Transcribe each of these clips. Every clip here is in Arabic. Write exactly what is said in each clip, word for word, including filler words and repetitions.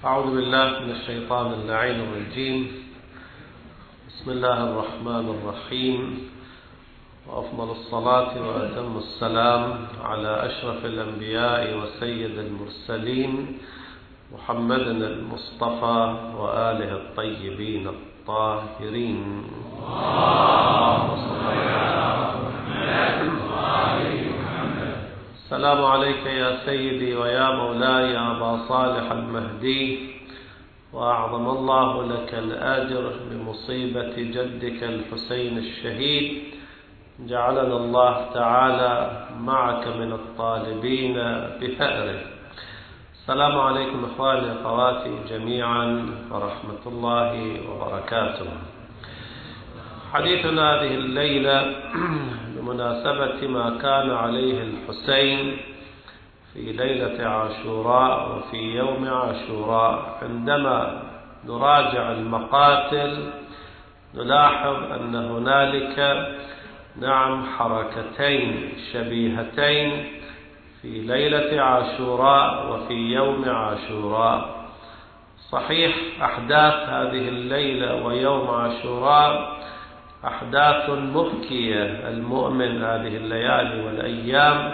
أعوذ بالله من الشيطان اللعين الرجيم. بسم الله الرحمن الرحيم، وأفضل الصلاة وأتم السلام على أشرف الأنبياء وسيد المرسلين محمد المصطفى وآله الطيبين الطاهرين. السلام عليك يا سيدي ويا مولاي يا أبا صالح المهدي، وأعظم الله لك الأجر بمصيبة جدك الحسين الشهيد. جعلنا الله تعالى معك من الطالبين بثأره. السلام عليكم إخواني وأخواتي جميعا ورحمة الله وبركاته. حديثنا هذه الليلة بمناسبة ما كان عليه الحسين في ليلة عاشوراء وفي يوم عاشوراء. عندما نراجع المقاتل نلاحظ أن هنالك نعم حركتين شبيهتين في ليلة عاشوراء وفي يوم عاشوراء. صحيح أحداث هذه الليلة ويوم عاشوراء أحداث مبكية. المؤمن هذه الليالي والأيام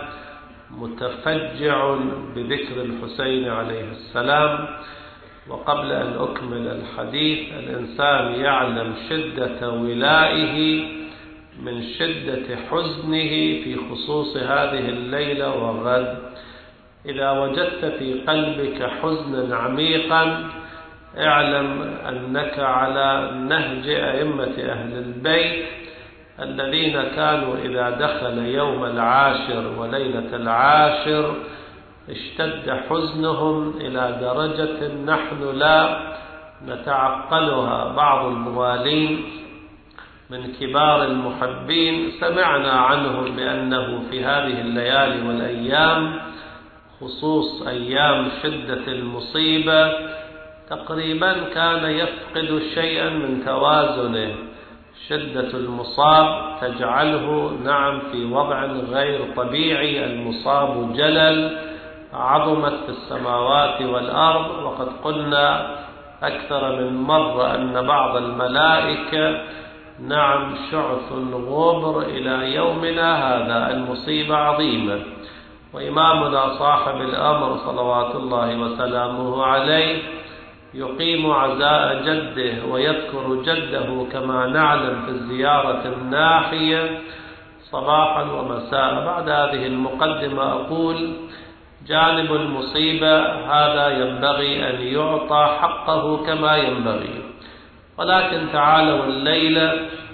متفجع بذكر الحسين عليه السلام. وقبل أن أكمل الحديث، الإنسان يعلم شدة ولائه من شدة حزنه في خصوص هذه الليلة وغد. إذا وجدت في قلبك حزنا عميقا اعلم أنك على نهج أئمة أهل البيت الذين كانوا إذا دخل يوم العاشر وليلة العاشر اشتد حزنهم إلى درجة نحن لا نتعقلها. بعض الموالين من كبار المحبين سمعنا عنهم بأنه في هذه الليالي والأيام خصوص أيام شدة المصيبة تقريبا كان يفقد شيئا من توازنه. شدة المصاب تجعله نعم في وضع غير طبيعي. المصاب جلل عظمت في السماوات والأرض. وقد قلنا أكثر من مرة أن بعض الملائكة نعم شعث غبر إلى يومنا هذا. المصيبة عظيمة. وإمامنا صاحب الأمر صلوات الله وسلامه عليه يقيم عزاء جده ويذكر جده كما نعلم في الزيارة الناحية صباحا ومساء. بعد هذه المقدمة أقول جانب المصيبة هذا ينبغي أن يعطى حقه كما ينبغي. ولكن تعالوا الليلة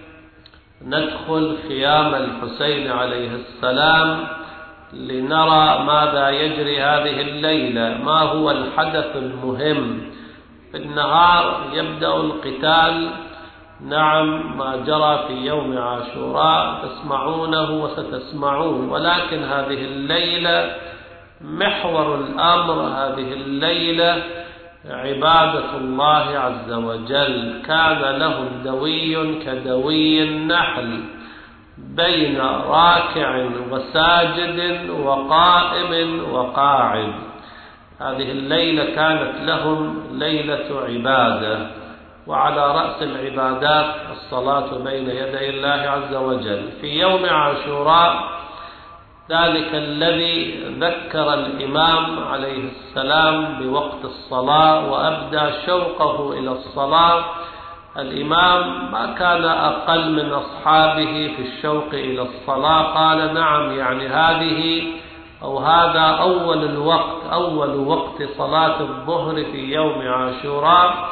ندخل خيام الحسين عليه السلام لنرى ماذا يجري هذه الليلة، ما هو الحدث المهم. في النهار يبدأ القتال، نعم ما جرى في يوم عاشوراء تسمعونه وستسمعون. ولكن هذه الليلة محور الأمر، هذه الليلة عبادة الله عز وجل. كان لهم دوي كدوي النحل بين راكع وساجد وقائم وقاعد. هذه الليلة كانت لهم ليلة عبادة، وعلى رأس العبادات الصلاة بين يدي الله عز وجل. في يوم عاشوراء ذلك الذي ذكر الإمام عليه السلام بوقت الصلاة وأبدى شوقه إلى الصلاة. الإمام ما كان أقل من أصحابه في الشوق إلى الصلاة. قال نعم يعني هذه أو هذا أول الوقت، أول وقت صلاة الظهر في يوم عاشوراء.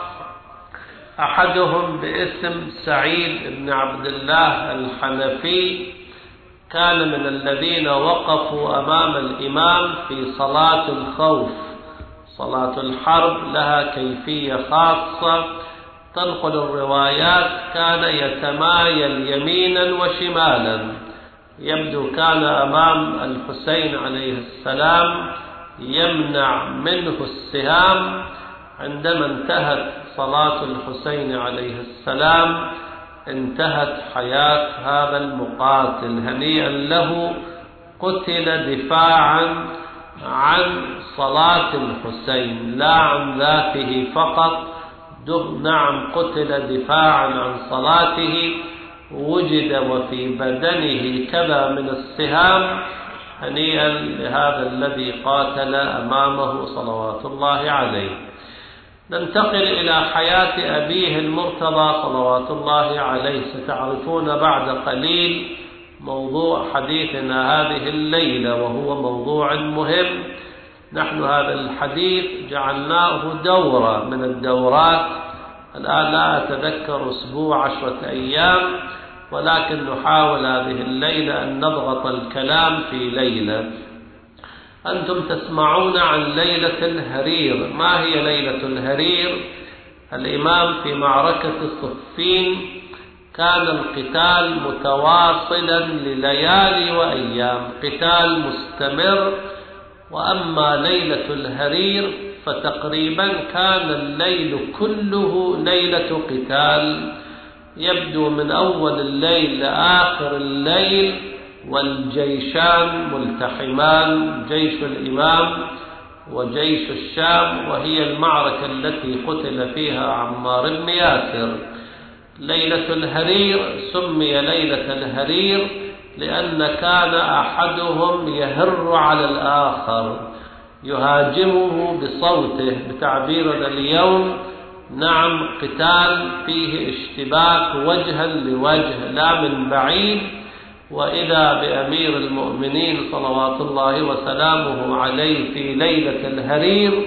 أحدهم باسم سعيد بن عبد الله الحنفي كان من الذين وقفوا أمام الإمام في صلاة الخوف. صلاة الحرب لها كيفية خاصة. تنقل الروايات كان يتمايل يمينا وشمالا. يبدو كان أمام الحسين عليه السلام يمنع منه السهام. عندما انتهت صلاة الحسين عليه السلام انتهت حياة هذا المقاتل. هنيئا له، قتل دفاعا عن صلاة الحسين لا عن ذاته فقط. نعم قتل دفاعا عن صلاته، وجد وفي بدنه كذا من السهام، هنيئا لهذا الذي قاتل أمامه صلوات الله عليه. ننتقل إلى حياة أبيه المرتضى صلوات الله عليه. ستعرفون بعد قليل موضوع حديثنا هذه الليلة، وهو موضوع مهم. نحن هذا الحديث جعلناه دورة من الدورات، الآن لا أتذكر أسبوع عشرة أيام، ولكن نحاول هذه الليلة أن نضغط الكلام في ليلة. أنتم تسمعون عن ليلة الهرير. ما هي ليلة الهرير؟ الإمام في معركة صفين كان القتال متواصلا لليالي وأيام، قتال مستمر. وأما ليلة الهرير فتقريبا كان الليل كله ليلة قتال، يبدو من أول الليل لآخر الليل والجيشان ملتحمان، جيش الإمام وجيش الشام، وهي المعركة التي قتل فيها عمار بن ياسر. ليلة الهرير سمي ليلة الهرير لأن كان أحدهم يهر على الآخر، يهاجمه بصوته، بتعبيرنا اليوم نعم قتال فيه اشتباك وجها لوجه لا من بعيد. وإذا بأمير المؤمنين صلوات الله وسلامه عليه في ليلة الهرير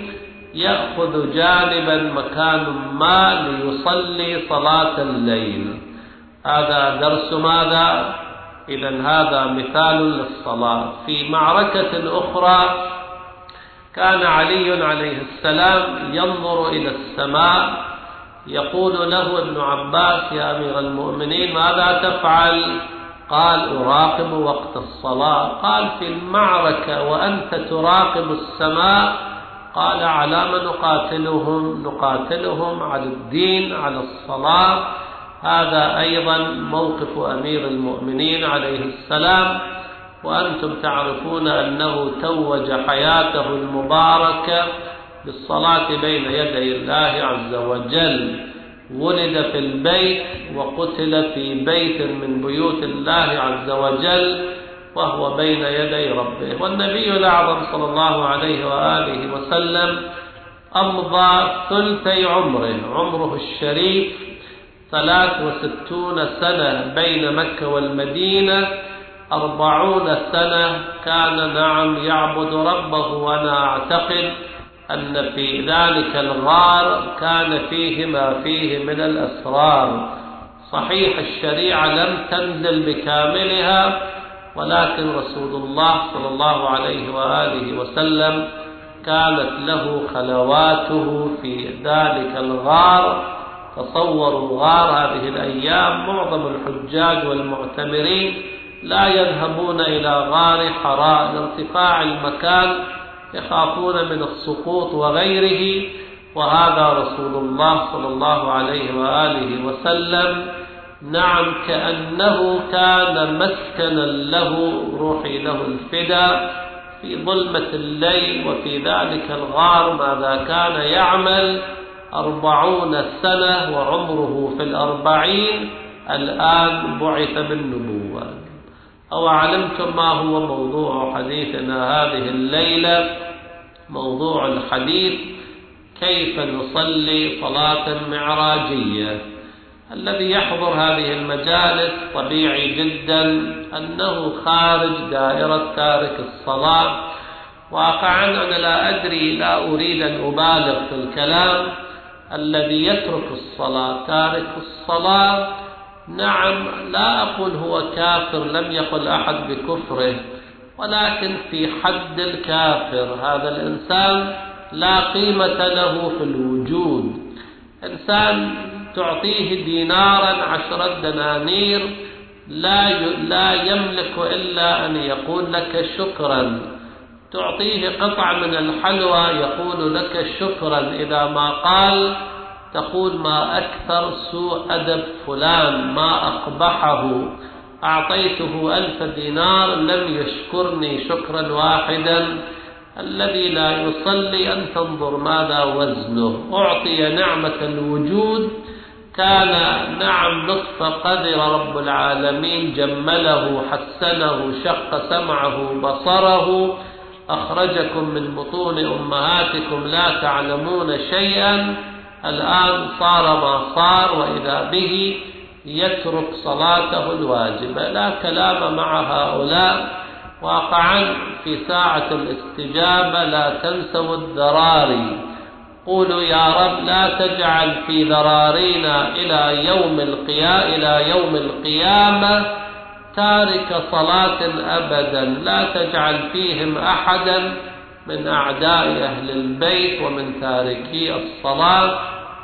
يأخذ جانبا مكان ما ليصلي صلاة الليل. هذا درس ماذا؟ إذن هذا مثال للصلاة. في معركة أخرى كان علي عليه السلام ينظر إلى السماء، يقول له ابن عباس يا أمير المؤمنين ماذا تفعل؟ قال أراقب وقت الصلاة. قال في المعركة وأنت تراقب السماء؟ قال على ما نقاتلهم؟ نقاتلهم على الدين، على الصلاة. هذا أيضا موقف أمير المؤمنين عليه السلام. وأنتم تعرفون أنه توج حياته المباركة بالصلاة بين يدي الله عز وجل. ولد في البيت وقتل في بيت من بيوت الله عز وجل وهو بين يدي ربه. والنبي الأعظم صلى الله عليه وآله وسلم أمضى ثلثي عمره، عمره الشريف ثلاث وستون سنة بين مكة والمدينة، أربعون سنة كان نعم يعبد ربه. وأنا أعتقد أن في ذلك الغار كان فيه ما فيه من الأسرار. صحيح الشريعة لم تنزل بكاملها، ولكن رسول الله صلى الله عليه وآله وسلم كانت له خلواته في ذلك الغار. تصوروا غار هذه الأيام معظم الحجاج والمعتمرين لا يذهبون إلى غار حراء لارتفاع المكان، يخافون من السقوط وغيره. وهذا رسول الله صلى الله عليه وآله وسلم نعم كأنه كان مسكنا له، روحي له الفدا، في ظلمة الليل وفي ذلك الغار. ماذا كان يعمل؟ أربعون سنة وعمره في الأربعين، الآن بعث بالنبوة. أو علمتم ما هو موضوع حديثنا هذه الليلة؟ موضوع الحديث كيف نصلي صلاة معراجية. الذي يحضر هذه المجالس طبيعي جدا أنه خارج دائرة تارك الصلاة. واقعا أنا لا أدري، لا أريد أن أبالغ في الكلام. الذي يترك الصلاة تارك الصلاة نعم لا أقول هو كافر، لم يقل أحد بكفره، ولكن في حد الكافر. هذا الإنسان لا قيمة له في الوجود. إنسان تعطيه دينارا عشرة دنانير لا لا يملك إلا أن يقول لك شكرا. تعطيه قطع من الحلوى يقول لك شكرا، إذا ما قال تقول ما أكثر سوء أدب فلان، ما أقبحه. أعطيته ألف دينار لم يشكرني شكرا واحدا. الذي لا يصلي أن تنظر ماذا وزنه. أعطي نعمة الوجود، كان نعم نطف قدر رب العالمين، جمله حسنه، شق سمعه بصره، أخرجكم من بطون أمهاتكم لا تعلمون شيئا، الآن صار ما صار، وإذا به يترك صلاته الواجبة. لا كلام مع هؤلاء. واقعا في ساعة الاستجابة لا تنسوا الذراري، قولوا يا رب لا تجعل في ذرارينا إلى يوم القيامة إلى يوم القيامة تارك صلاة أبدا، لا تجعل فيهم أحدا من أعداء أهل البيت ومن تاركي الصلاة.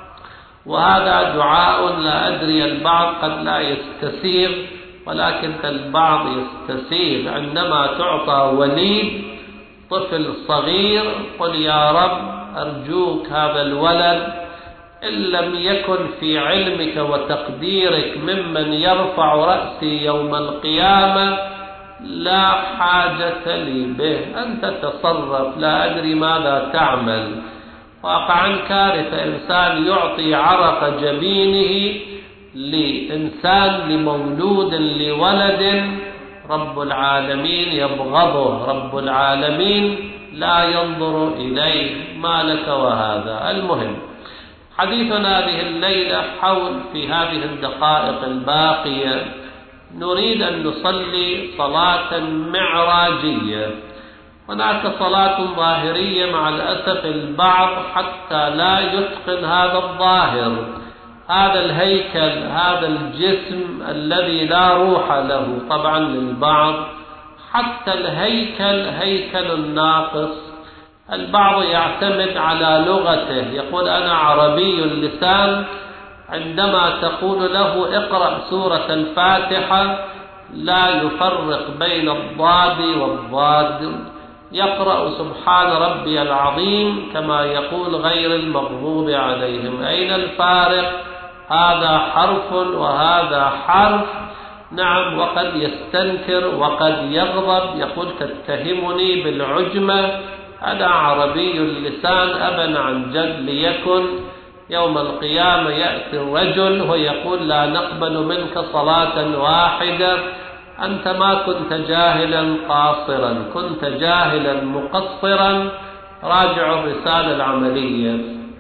وهذا دعاء لا أدري، البعض قد لا يستسيغ، ولكن البعض يستسيغ عندما تعطى وليد طفل صغير، قل يا رب أرجوك هذا الولد إن لم يكن في علمك وتقديرك ممن يرفع رأسي يوم القيامة لا حاجة لي به، أنت تصرف، لا أدري ماذا تعمل. واقعا كارثة إنسان يعطي عرق جبينه لإنسان، لمولود، لولد رب العالمين يبغضه، رب العالمين لا ينظر إليه، ما لك وهذا. المهم حديثنا هذه الليلة حول في هذه الدقائق الباقية نريد أن نصلي صلاة معراجية. هناك صلاة ظاهرية مع الأسف البعض حتى لا يتقن هذا الظاهر، هذا الهيكل، هذا الجسم الذي لا روح له. طبعا للبعض حتى الهيكل هيكل ناقص. البعض يعتمد على لغته، يقول أنا عربي اللسان، عندما تقول له اقرأ سورة الفاتحة لا يفرق بين الضاد والضاد، يقرأ سبحان ربي العظيم كما يقول غير المغضوب عليهم. أين الفارق؟ هذا حرف وهذا حرف. نعم، وقد يستنكر وقد يغضب، يقول تتهمني بالعجمة، أنا عربي اللسان أبا عن جد ليكن. يوم القيامة يأتي الرجل ويقول لا نقبل منك صلاة واحدة، أنت ما كنت جاهلا قاصرا، كنت جاهلا مقصرا. راجع الرسالة العملية.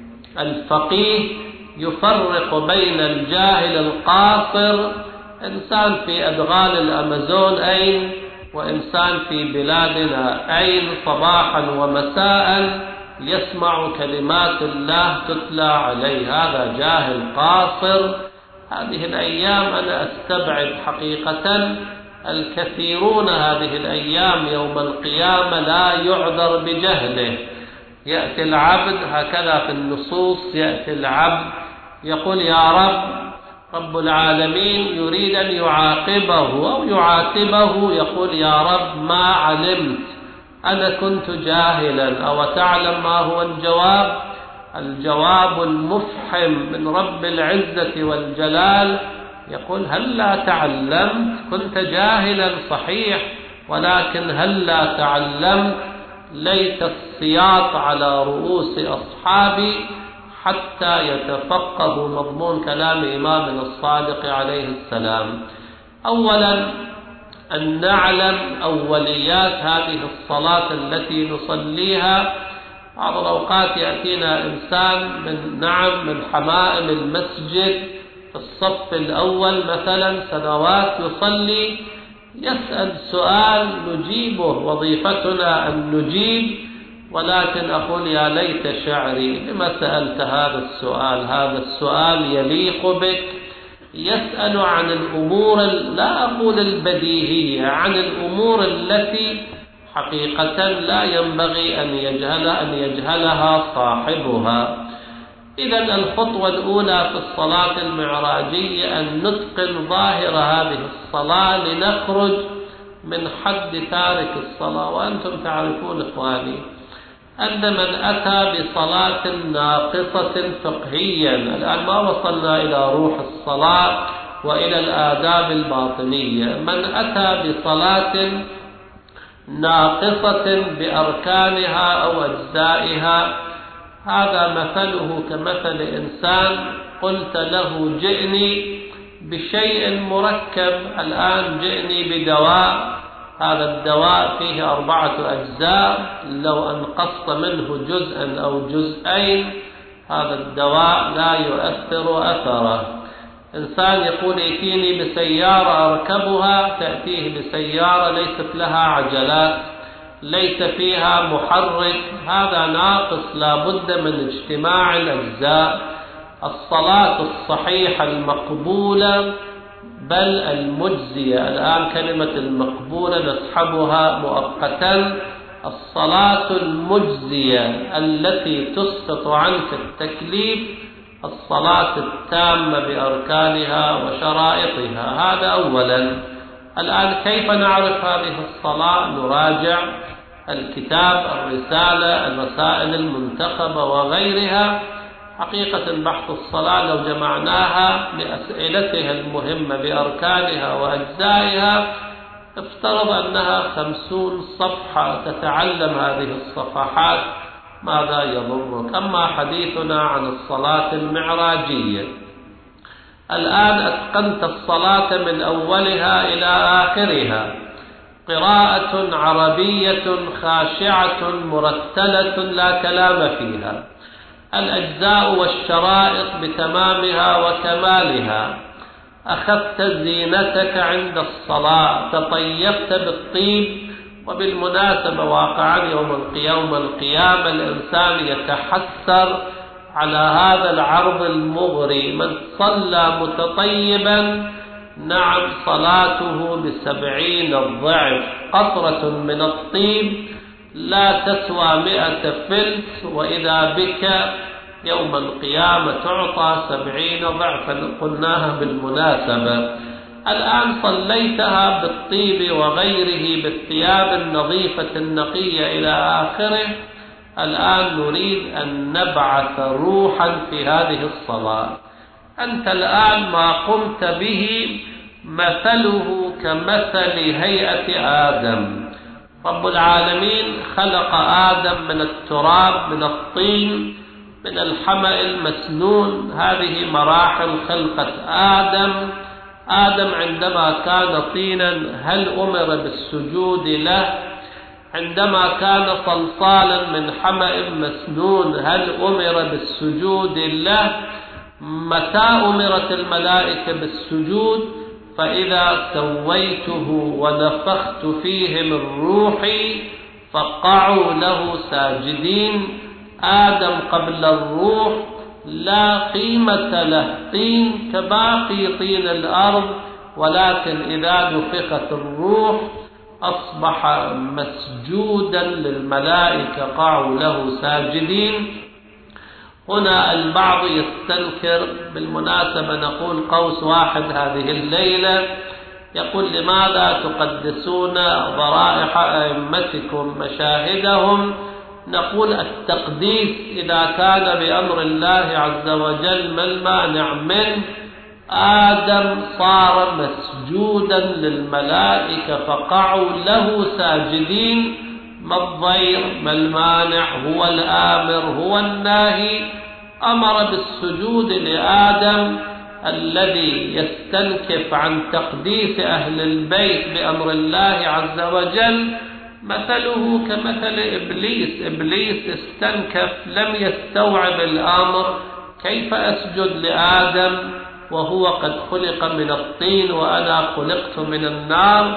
الفقيه يفرق بين الجاهل القاصر، إنسان في أدغال الأمازون أين، وإنسان في بلادنا أين، صباحا ومساء يسمع كلمات الله تتلى عليه، هذا جاهل قاصر. هذه الأيام أنا أستبعد حقيقة الكثيرون هذه الأيام يوم القيامة لا يعذر بجهله. يأتي العبد هكذا في النصوص، يأتي العبد يقول يا رب، رب العالمين يريد أن يعاقبه أو يعاتبه، يقول يا رب ما علمت، أنا كنت جاهلا. أو تعلم ما هو الجواب؟ الجواب المفحم من رب العزة والجلال، يقول هل لا تعلمت؟ كنت جاهلا صحيح، ولكن هل لا تعلمت؟ ليت السياط على رؤوس أصحابي حتى يتفقهوا مضمون كلام إمامنا الصادق عليه السلام. أولا أن نعلم أوليات هذه الصلاة التي نصليها. بعض الأوقات يأتينا إنسان من نعم من حمائم المسجد في الصف الأول مثلا سنوات يصلي، يسأل سؤال نجيبه، وظيفتنا أن نجيب، ولكن أقول يا ليت شعري لما سألت هذا السؤال، هذا السؤال يليق بك. يسأل عن الأمور لا أقول البديهية، عن الأمور التي حقيقة لا ينبغي أن يجهل أن يجهلها صاحبها. إذن الخطوة الأولى في الصلاة المعراجية أن نتقن ظاهر هذه الصلاة لنخرج من حد تارك الصلاة. وأنتم تعرفون إخواني أن من أتى بصلاة ناقصة فقهيا، الآن ما وصلنا إلى روح الصلاة وإلى الآداب الباطنية، من أتى بصلاة ناقصة بأركانها أو أجزائها. هذا مثله كمثل إنسان قلت له جئني بشيء مركب، الآن جئني بدواء، هذا الدواء فيه أربعة أجزاء، لو أنقصت منه جزءا أو جزئين هذا الدواء لا يؤثر أثره. إنسان يقول ائتيني بسيارة أركبها، تأتيه بسيارة ليست لها عجلات، ليس فيها محرك، هذا ناقص، لا بد من اجتماع الأجزاء. الصلاة الصحيحة المقبولة بل المجزية، الآن كلمة المقبولة نسحبها مؤقتا، الصلاة المجزية التي تسقط عنك التكليف الصلاة التامة بأركانها وشرائطها. هذا أولا. الآن كيف نعرف هذه الصلاة؟ نراجع الكتاب، الرسالة، الرسائل المنتخبة وغيرها. حقيقة بحث الصلاة لو جمعناها بأسئلتها المهمة بأركانها وأجزائها افترض أنها خمسون صفحة، تتعلم هذه الصفحات ماذا يضرك. أما حديثنا عن الصلاة المعراجية، الآن أتقنت الصلاة من أولها إلى آخرها، قراءة عربية خاشعة مرتلة لا كلام فيها، الأجزاء والشرائط بتمامها وكمالها، أخذت زينتك عند الصلاة، تطيبت بالطيب. وبالمناسبة واقعا يوم القيامة القيامة الإنسان يتحسر على هذا العرض المغري. من صلى متطيبا نعم صلاته بسبعين الضعف، قطرة من الطيب لا تسوى مئة فلس، وإذا بك يوم القيامة تعطى سبعين ضعفا، قلناها بالمناسبة. الآن صليتها بالطيب وغيره بالثياب النظيفة النقية إلى آخره، الآن نريد أن نبعث روحا في هذه الصلاة. أنت الآن ما قمت به مثله كمثل هيئة آدم. رب العالمين خلق آدم من التراب، من الطين، من الحمأ المسنون. هذه مراحل خلقة آدم. آدم عندما كان طينا هل أمر بالسجود له؟ عندما كان صلصالا من حمأ مسنون هل أمر بالسجود له؟ متى أمرت الملائكة بالسجود؟ فإذا سويته ونفخت فيه من روحي فقعوا له ساجدين. آدم قبل الروح لا قيمة له، طين كباقي طين الأرض، ولكن إذا نفخت الروح أصبح مسجودا للملائكة، قعوا له ساجدين. هنا البعض يستنكر، بالمناسبة نقول قوس واحد هذه الليلة، يقول لماذا تقدسون ضرائح أئمتكم مشاهدهم؟ نقول التقديس إذا كان بأمر الله عز وجل ما المانع منه؟ آدم صار مسجودا للملائكة فقعوا له ساجدين، ما الضير؟ ما المانع؟ هو الآمر هو الناهي، أمر بالسجود لآدم الذي يستنكف عن تقديس أهل البيت بأمر الله عز وجل. مثله كمثل إبليس، إبليس استنكف لم يستوعب الأمر، كيف أسجد لآدم وهو قد خلق من الطين وأنا خلقت من النار؟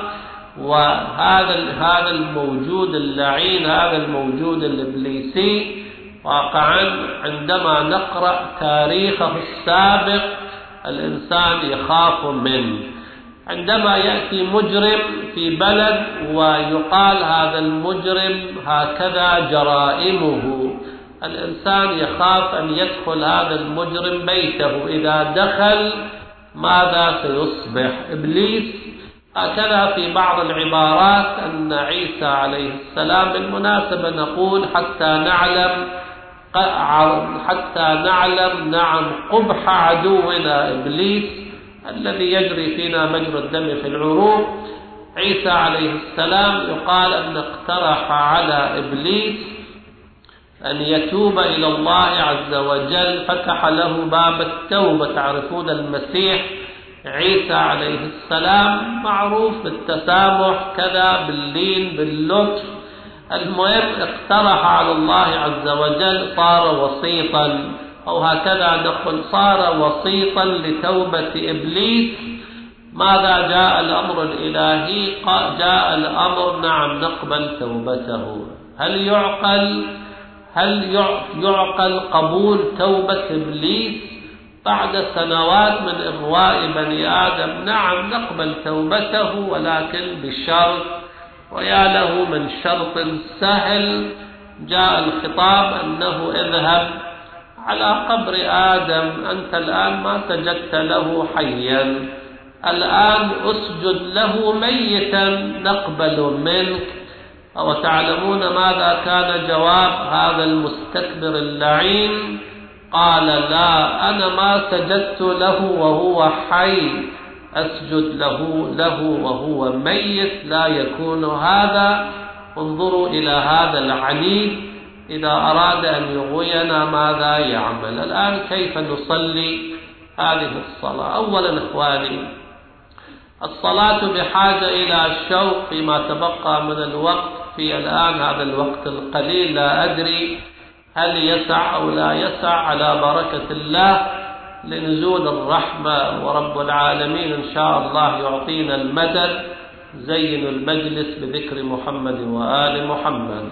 وهذا هذا الموجود اللعين، هذا الموجود الإبليسي واقعا عندما نقرأ تاريخه السابق الإنسان يخاف منه. عندما يأتي مجرم في بلد ويقال هذا المجرم هكذا جرائمه، الإنسان يخاف أن يدخل هذا المجرم بيته، إذا دخل ماذا سيصبح؟ إبليس. هكذا في بعض العبارات أن عيسى عليه السلام، بالمناسبة نقول حتى نعلم حتى نعلم نعم قبح عدونا إبليس الذي يجري فينا مجرى الدم في العروق. عيسى عليه السلام يقال أن اقترح على إبليس أن يتوب إلى الله عز وجل، فتح له باب التوبة. تعرفون المسيح عيسى عليه السلام معروف بالتسامح كذا، باللين، باللطف. المهم اقترح على الله عز وجل، صار وسيطا، أو هكذا نقول صار وسيطا لتوبة إبليس. ماذا جاء الأمر الإلهي؟ جاء الأمر نعم نقبل توبته. هل يعقل هل يعقل قبول توبة إبليس بعد سنوات من إغواء بني آدم؟ نعم نقبل توبته، ولكن بشرط، ويا له من شرط سهل. جاء الخطاب أنه اذهب على قبر آدم، أنت الآن ما سجدت له حيا، الآن أسجد له ميتا نقبل منك. أو تعلمون ماذا كان جواب هذا المستكبر اللعين؟ قال لا، أنا ما سجدت له وهو حي، أسجد له له وهو ميت، لا يكون هذا. انظروا إلى هذا العنيد، إذا أراد أن يغوينا ماذا يعمل. الآن كيف نصلي هذه الصلاة؟ أولا إخواني، الصلاة بحاجة إلى شوق فيما تبقى من الوقت. في الآن هذا الوقت القليل لا أدري هل يسع أو لا يسع، على بركة الله لنزول الرحمة، ورب العالمين إن شاء الله يعطينا المدد. زينوا المجلس بذكر محمد وآل محمد.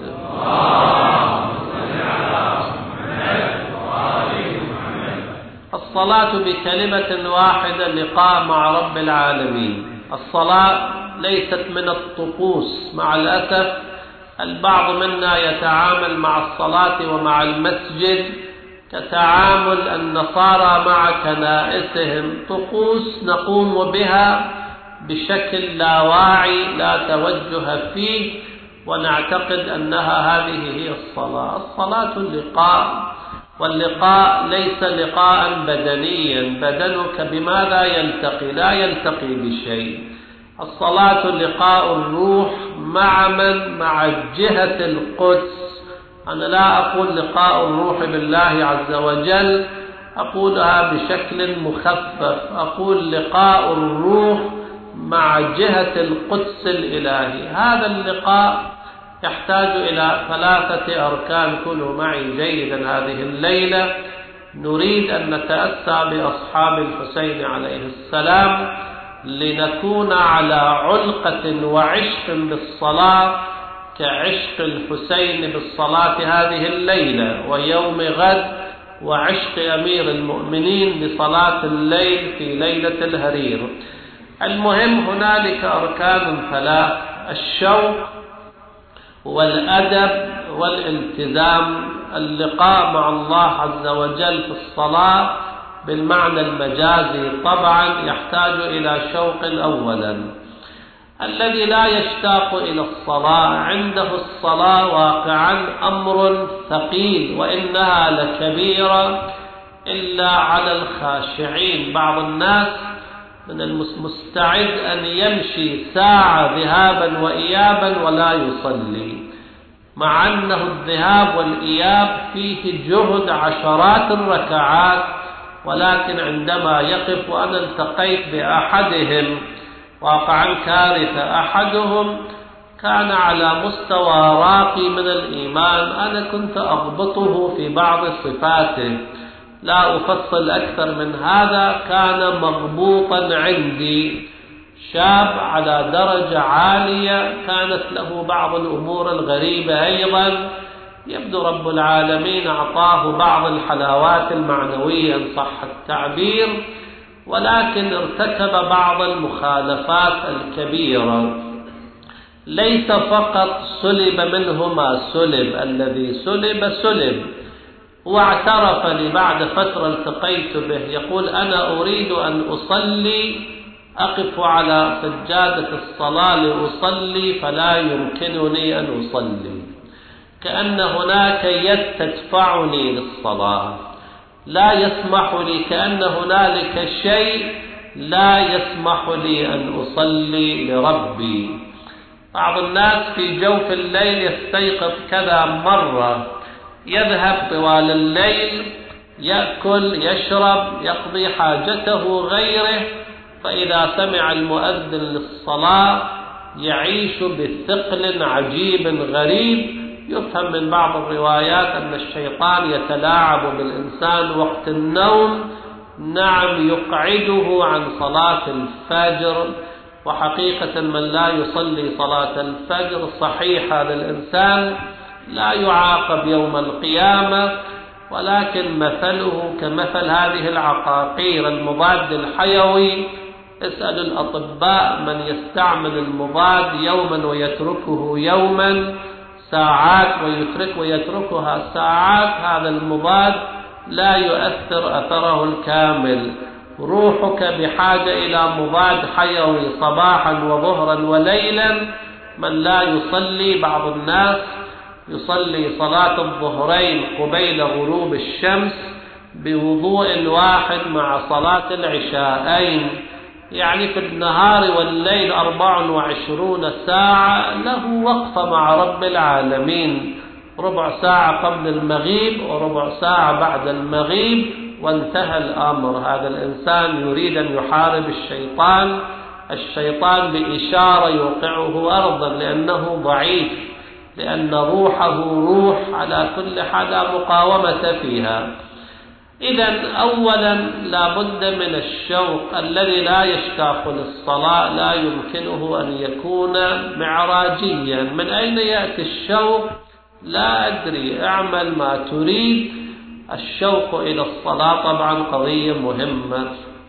الصلاة بكلمة واحدة لقاء مع رب العالمين. الصلاة ليست من الطقوس. مع الأسف البعض منا يتعامل مع الصلاة ومع المسجد كتعامل النصارى مع كنائسهم، طقوس نقوم بها بشكل لا واعي، لا توجه فيه، ونعتقد أنها هذه هي الصلاة. الصلاة اللقاء، واللقاء ليس لقاء بدنيا. بدنك بماذا يلتقي؟ لا يلتقي بشيء. الصلاة لقاء الروح مع من؟ مع جهة القدس. أنا لا أقول لقاء الروح بالله عز وجل، أقولها بشكل مخفف، أقول لقاء الروح مع جهة القدس الإلهي. هذا اللقاء يحتاج إلى ثلاثة أركان. كونوا معي جيدا هذه الليلة. نريد أن نتأسى بأصحاب الحسين عليه السلام لنكون على علقة وعشق بالصلاة كعشق الحسين بالصلاة هذه الليلة ويوم غد، وعشق أمير المؤمنين بصلاة الليل في ليلة الهرير. المهم هنالك أركان ثلاث: الشوق والأدب والالتزام. اللقاء مع الله عز وجل في الصلاة بالمعنى المجازي طبعا يحتاج إلى شوق. أولا الذي لا يشتاق إلى الصلاة عنده الصلاة واقعا أمر ثقيل، وإنها لكبيرة إلا على الخاشعين. بعض الناس من المستعد أن يمشي ساعة ذهابا وإيابا ولا يصلي، مع أنه الذهاب والإياب فيه جهد عشرات الركعات، ولكن عندما يقف، وأنا التقيت بأحدهم واقعا كارثة، أحدهم كان على مستوى راقي من الإيمان، أنا كنت أضبطه في بعض صفاته، لا أفصل أكثر من هذا. كان مضبوطا عندي، شاب على درجة عالية، كانت له بعض الأمور الغريبة أيضا. يبدو رب العالمين أعطاه بعض الحلاوات المعنوية إن صح التعبير، ولكن ارتكب بعض المخالفات الكبيرة. ليس فقط سلب منه ما سلب، الذي سلب سلب. واعترف لي بعد فترة التقيت به، يقول: أنا أريد أن أصلي، أقف على سجادة الصلاة لأصلي فلا يمكنني أن أصلي، كأن هناك يد تدفعني للصلاة، لا يسمح لي، كأن هنالك شيء لا يسمح لي أن أصلي لربي. بعض الناس في جوف الليل يستيقظ كذا مرة، يذهب طوال الليل يأكل يشرب يقضي حاجته غيره، فإذا سمع المؤذن للصلاة يعيش بثقل عجيب غريب. يفهم من بعض الروايات أن الشيطان يتلاعب بالإنسان وقت النوم، نعم يقعده عن صلاة الفجر. وحقيقة من لا يصلي صلاة الفجر صحيح هذا الإنسان لا يعاقب يوم القيامة، ولكن مثله كمثل هذه العقاقير المضاد الحيوي. اسأل الأطباء من يستعمل المضاد يوما ويتركه يوما، ساعات ويترك ويتركها ساعات، هذا المضاد لا يؤثر أثره الكامل. روحك بحاجة إلى مضاد حيوي صباحا وظهرا وليلا. من لا يصلي، بعض الناس يصلي صلاة الظهرين قبيل غروب الشمس بوضوء واحد مع صلاة العشاءين، يعني في النهار والليل أربع وعشرون ساعة له وقفة مع رب العالمين، ربع ساعة قبل المغيب وربع ساعة بعد المغيب وانتهى الأمر. هذا الإنسان يريد أن يحارب الشيطان، الشيطان بإشارة يوقعه أرضا لأنه ضعيف، لأن روحه روح على كل حال مقاومة فيها. إذن أولا لا بد من الشوق الذي لا يشتاق للصلاة، لا يمكنه أن يكون معراجيا. من أين يأتي الشوق؟ لا أدري، اعمل ما تريد. الشوق إلى الصلاة طبعا قضية مهمة،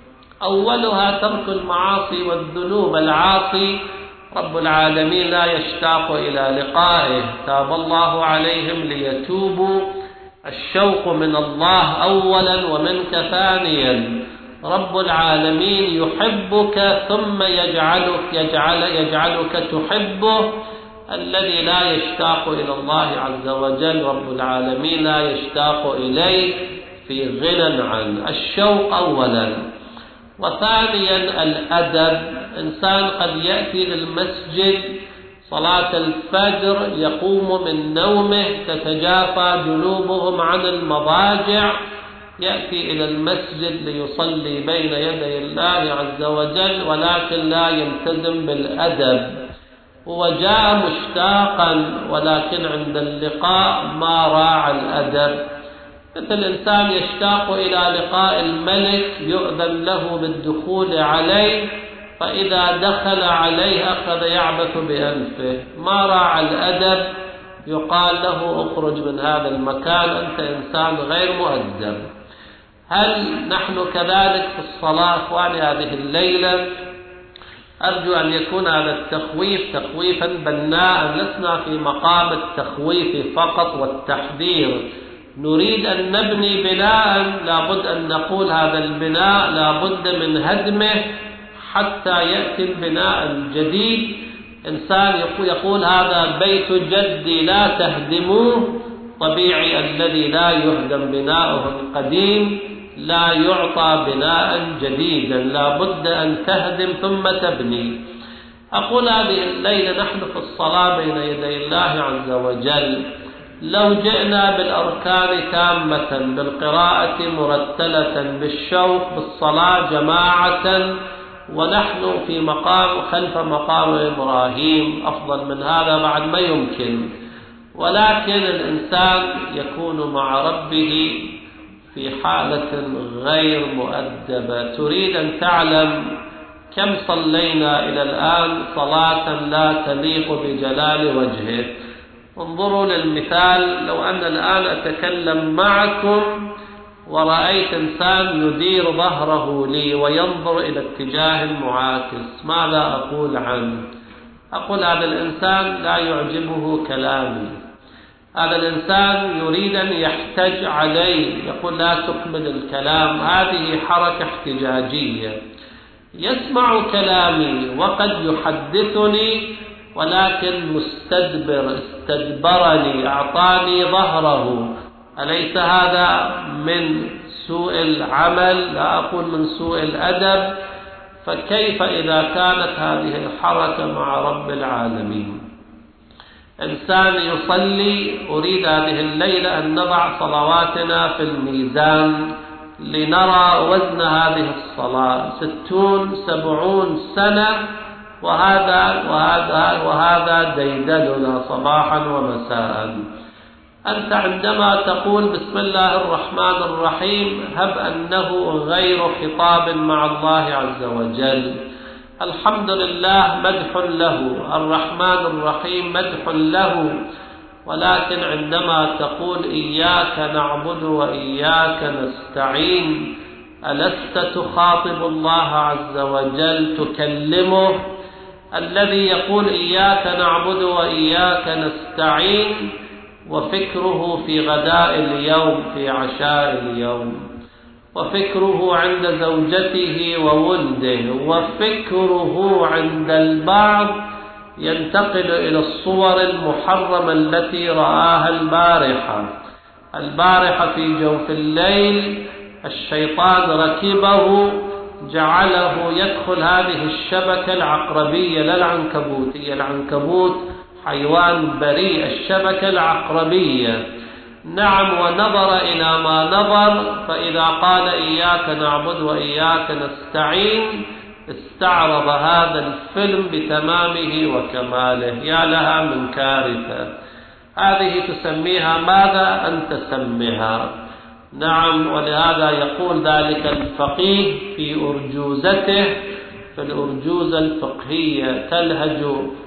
أولها ترك المعاصي والذنوب. العاصي رب العالمين لا يشتاق إلى لقائه، تاب الله عليهم ليتوبوا. الشوق من الله أولا ومنك ثانيا. رب العالمين يحبك ثم يجعلك, يجعل يجعلك تحبه. الذي لا يشتاق إلى الله عز وجل رب العالمين لا يشتاق إليه في غنى عنه. الشوق أولا. وثانيا الأدب. إنسان قد يأتي للمسجد صلاة الفجر يقوم من نومه تتجافى جنوبهم عن المضاجع، يأتي إلى المسجد ليصلي بين يدي الله عز وجل، ولكن لا يلتزم بالأدب. وجاء مشتاقا ولكن عند اللقاء ما راعى الأدب. مثل إنسان يشتاق إلى لقاء الملك يؤذن له بالدخول عليه، فإذا دخل عليه أخذ يعبث بأنفه، ما راعى الأدب، يقال له اخرج من هذا المكان، أنت إنسان غير مؤدب. هل نحن كذلك في الصلاة أخواني هذه الليلة؟ أرجو أن يكون هذا التخويف تخويفا بناء، لسنا في مقام التخويف فقط والتحذير. نريد أن نبني بناء، لابد أن نقول هذا البناء لابد من هدمه حتى يأتي البناء الجديد. إنسان يقول هذا بيت جدي لا تهدموه، طبيعي الذي لا يهدم بناؤه القديم لا يعطى بناء جديدا، لا بد أن تهدم ثم تبني. أقول هذه الليلة نحن في الصلاة بين يدي الله عز وجل، لو جئنا بالأركان تامة، بالقراءة مرتلة، بالشوق، بالصلاة جماعة، ونحن في مقام خلف مقام إبراهيم، أفضل من هذا بعد ما يمكن. ولكن الإنسان يكون مع ربه في حالة غير مؤدبة. تريد أن تعلم كم صلينا إلى الآن صلاة لا تليق بجلال وجهه؟ انظروا للمثال، لو أن الآن أتكلم معكم ورأيت إنسان يدير ظهره لي وينظر إلى اتجاه المعاكس، ماذا أقول عنه؟ أقول هذا الإنسان لا يعجبه كلامي، هذا الإنسان يريد أن يحتج علي، يقول لا تكمل الكلام. هذه حركة احتجاجية. يسمع كلامي وقد يحدثني ولكن مستدبر، استدبرني، أعطاني ظهره. أليس هذا من سوء العمل؟ لا أقول من سوء الأدب. فكيف إذا كانت هذه الحركة مع رب العالمين؟ إنسان يصلي: أريد هذه الليلة أن نضع صلواتنا في الميزان لنرى وزن هذه الصلاة، ستون سبعون سنة وهذا وهذا وهذا ديدننا صباحا ومساء. أنت عندما تقول بسم الله الرحمن الرحيم هب أنه غير خطاب مع الله عز وجل. الحمد لله مدح له، الرحمن الرحيم مدح له، ولكن عندما تقول إياك نعبد وإياك نستعين، ألست تخاطب الله عز وجل تكلمه؟ الذي يقول إياك نعبد وإياك نستعين وفكره في غداء اليوم، في عشاء اليوم، وفكره عند زوجته وولده، وفكره عند البعض ينتقل إلى الصور المحرمة التي رآها البارحة. البارحة في جوف الليل الشيطان ركبه جعله يدخل هذه الشبكة العقربية لا العنكبوتية، العنكبوت حيوان بريء، الشبكة العقربية. نعم، ونظر إلى ما نظر، فإذا قال إياك نعبد وإياك نستعين استعرض هذا الفيلم بتمامه وكماله. يا لها من كارثة! هذه تسميها ماذا؟ أن تسميها. نعم، ولهذا يقول ذلك الفقيه في أرجوزته، في الأرجوزة الفقهية: تلهج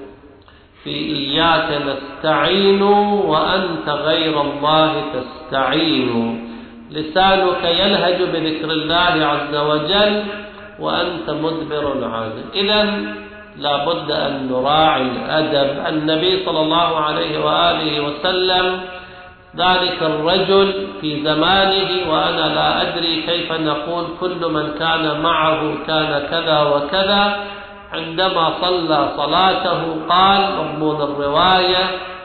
في إياك نستعين وأنت غير الله تستعين. لسانك يلهج بذكر الله عز وجل وأنت مدبر عنه. إذن لا بد أن نراعي الأدب. النبي صلى الله عليه وآله وسلم ذلك الرجل في زمانه، وأنا لا أدري كيف نقول كل من كان معه كان كذا وكذا، عندما صلى صلاته قال مضمون الرواية: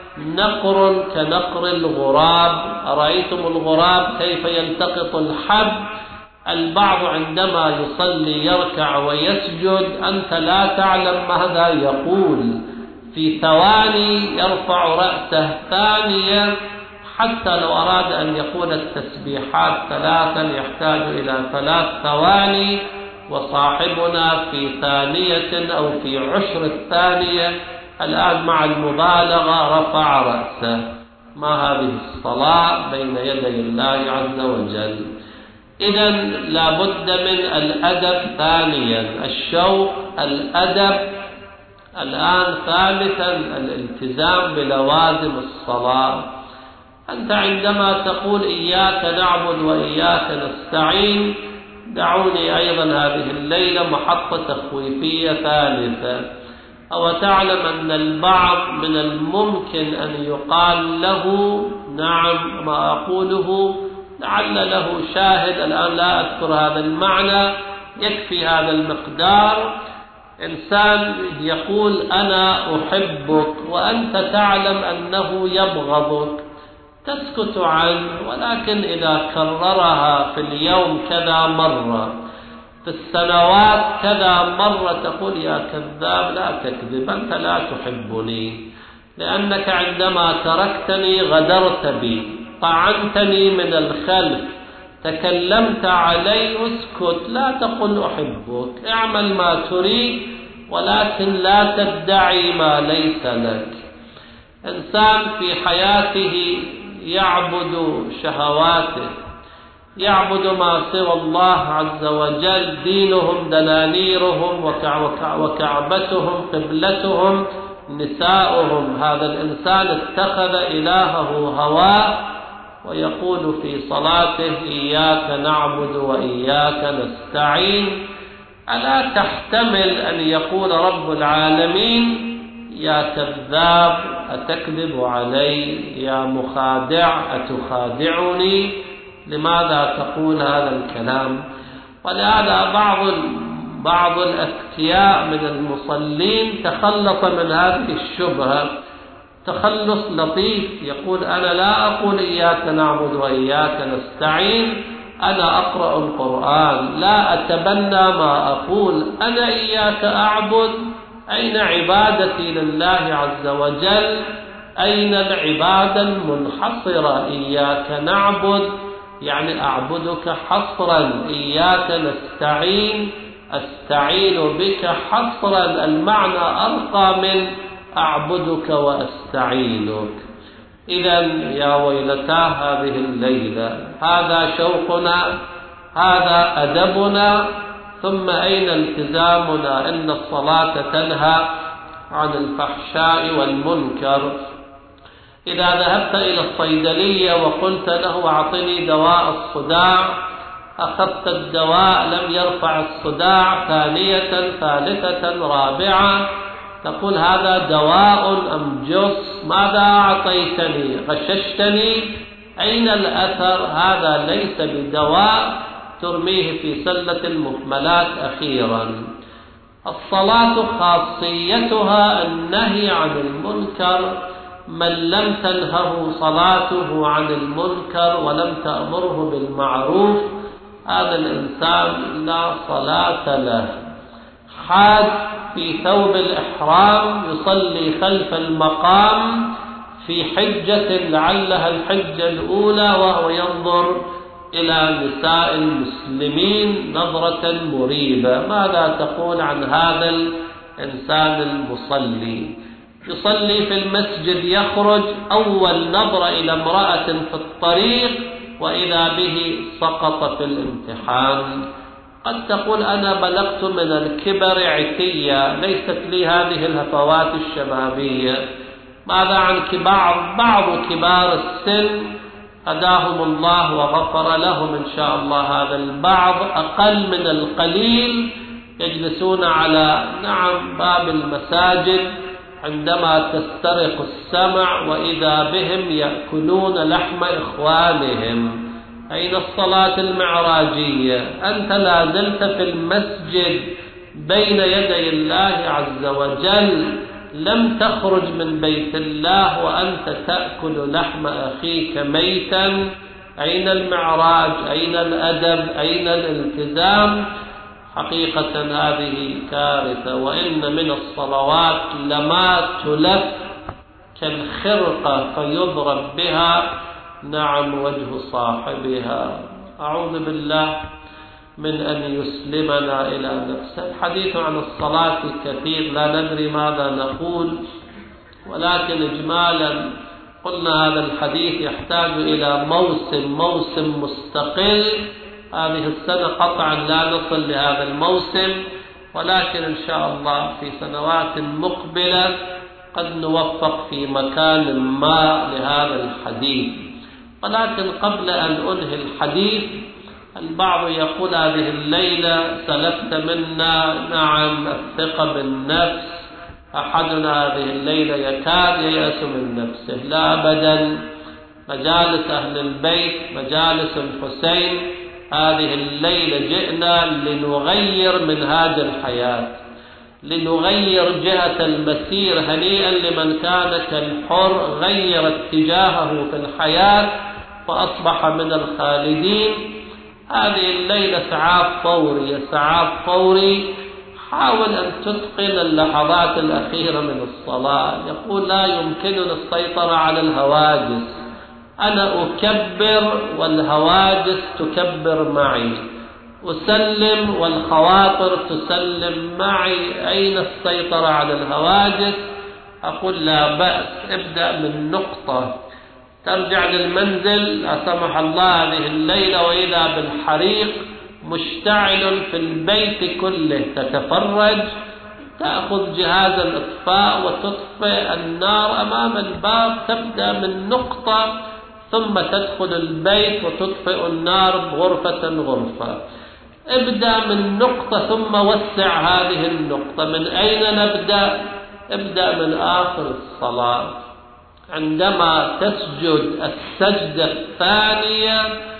نقر كنقر الغراب. أرأيتم الغراب كيف يلتقط الحب؟ البعض عندما يصلي يركع ويسجد أنت لا تعلم ماذا يقول، في ثواني يرفع رأسه، ثانية حتى لو أراد أن يقول التسبيحات ثلاثا يحتاج إلى ثلاث ثواني، وصاحبنا في ثانية أو في عشر الثانية الآن مع المبالغة رفع رأسه. ما هذه الصلاة بين يدي الله عز وجل؟ إذن لا بد من الأدب. ثانيا الشوق، الأدب. الآن ثالثا الالتزام بلوازم الصلاة. أنت عندما تقول إياك نعبد وإياك نستعين، دعوني أيضا هذه الليلة محطة تخويفية ثالثة. أو تعلم أن البعض من الممكن أن يقال له نعم ما أقوله لعل له شاهد، الآن لا أذكر هذا المعنى، يكفي هذا المقدار. إنسان يقول أنا أحبك وأنت تعلم أنه يبغضك، تسكت عنه، ولكن إذا كررها في اليوم كذا مرة، في السنوات كذا مرة، تقول يا كذاب لا تكذب، أنت لا تحبني، لأنك عندما تركتني غدرت بي، طعنتني من الخلف، تكلمت علي، اسكت، لا تقل أحبك، اعمل ما تريد ولكن لا تدعي ما ليس لك. إنسان في حياته يعبد شهواته، يعبد ما سوى الله عز وجل، دينهم دنانيرهم وكعبتهم قبلتهم نساؤهم. هذا الإنسان اتخذ إلهه هواه ويقول في صلاته إياك نعبد وإياك نستعين. ألا تحتمل أن يقول رب العالمين يا كذاب أتكذب علي، يا مخادع أتخادعني، لماذا تقول هذا الكلام؟ ولهذا بعض بعض الأذكياء من المصلين تخلص من هذه الشبهة تخلص لطيف، يقول أنا لا أقول إياك نعبد وإياك نستعين، أنا أقرأ القرآن لا أتبنى ما أقول أنا إياك أعبد، أين عبادتي لله عز وجل؟ أين العبادة المنحصرة؟ إياك نعبد يعني أعبدك حصرا، إياك نستعين أستعين بك حصرا، المعنى أرقى من أعبدك وأستعينك. إذا يا ويلتا هذه الليلة، هذا شوقنا، هذا أدبنا، ثم أين التزامنا؟ إن الصلاة تنهى عن الفحشاء والمنكر. إذا ذهبت إلى الصيدلية وقلت له أعطني دواء الصداع، أخذت الدواء لم يرفع الصداع، ثانية ثالثة رابعة تقول هذا دواء أم جص؟ ماذا أعطيتني؟ غششتني؟ أين الأثر؟ هذا ليس بدواء، ترميه في سلة المهملات أخيرا. الصلاة خاصيتها النهي عن المنكر، من لم تنهه صلاته عن المنكر ولم تأمره بالمعروف هذا الإنسان لا صلاة له. حاج في ثوب الإحرام يصلي خلف المقام في حجة لعلها الحجة الأولى وهو ينظر إلى نساء المسلمين نظرة مريبة، ماذا تقول عن هذا الإنسان المصلي؟ يصلي في المسجد، يخرج أول نظرة إلى امرأة في الطريق وإذا به سقط في الامتحان. قد تقول أنا بلغت من الكبر عتية، ليست لي هذه الهفوات الشبابية. ماذا عن كبار بعض كبار السن هداهم الله وغفر لهم إن شاء الله، هذا البعض أقل من القليل يجلسون على نعم باب المساجد عندما تسترق السمع وإذا بهم يأكلون لحم إخوانهم. أين الصلاة المعراجية؟ أنت لا زلت في المسجد بين يدي الله عز وجل، لم تخرج من بيت الله وأنت تأكل لحم أخيك ميتا. أين المعراج؟ أين الأدب؟ أين الالتزام؟ حقيقة هذه كارثة. وإن من الصلوات لما تلف كالخرقة فيضرب بها نعم وجه صاحبها. أعوذ بالله من أن يسلمنا إلى نفسه. الحديث عن الصلاة كثير، لا ندري ماذا نقول، ولكن إجمالا قلنا هذا الحديث يحتاج إلى موسم موسم مستقل. هذه السنة قطعا لا نصل لهذا الموسم، ولكن إن شاء الله في سنوات مقبلة قد نوفق في مكان ما لهذا الحديث. ولكن قبل أن أنهي الحديث، البعض يقول هذه الليلة سلفت منا نعم الثقة بالنفس، أحدنا هذه الليلة يكاد ييأس من نفسه. لا أبدا، مجالس أهل البيت مجالس الحسين، هذه الليلة جئنا لنغير منهاج الحياة، لنغير جهة المسير. هنيئا لمن كان كالحر غير اتجاهه في الحياة فأصبح من الخالدين. هذه الليلة سعاف فوري، سعاف فوري. حاول أن تتقن اللحظات الأخيرة من الصلاة. يقول لا يمكنني السيطرة على الهواجس، أنا أكبر والهواجس تكبر معي، أسلم والخواطر تسلم معي. أين السيطرة على الهواجس؟ أقول لا بأس، ابدأ من نقطة. ترجع للمنزل لا سمح الله هذه الليلة وإذا بالحريق مشتعل في البيت كله، تتفرج، تأخذ جهاز الإطفاء وتطفئ النار أمام الباب، تبدأ من نقطة ثم تدخل البيت وتطفئ النار غرفة غرفة. ابدأ من نقطة ثم وسع هذه النقطة. من أين نبدأ؟ ابدأ من آخر الصلاة. عندما تسجد السجدة الثانية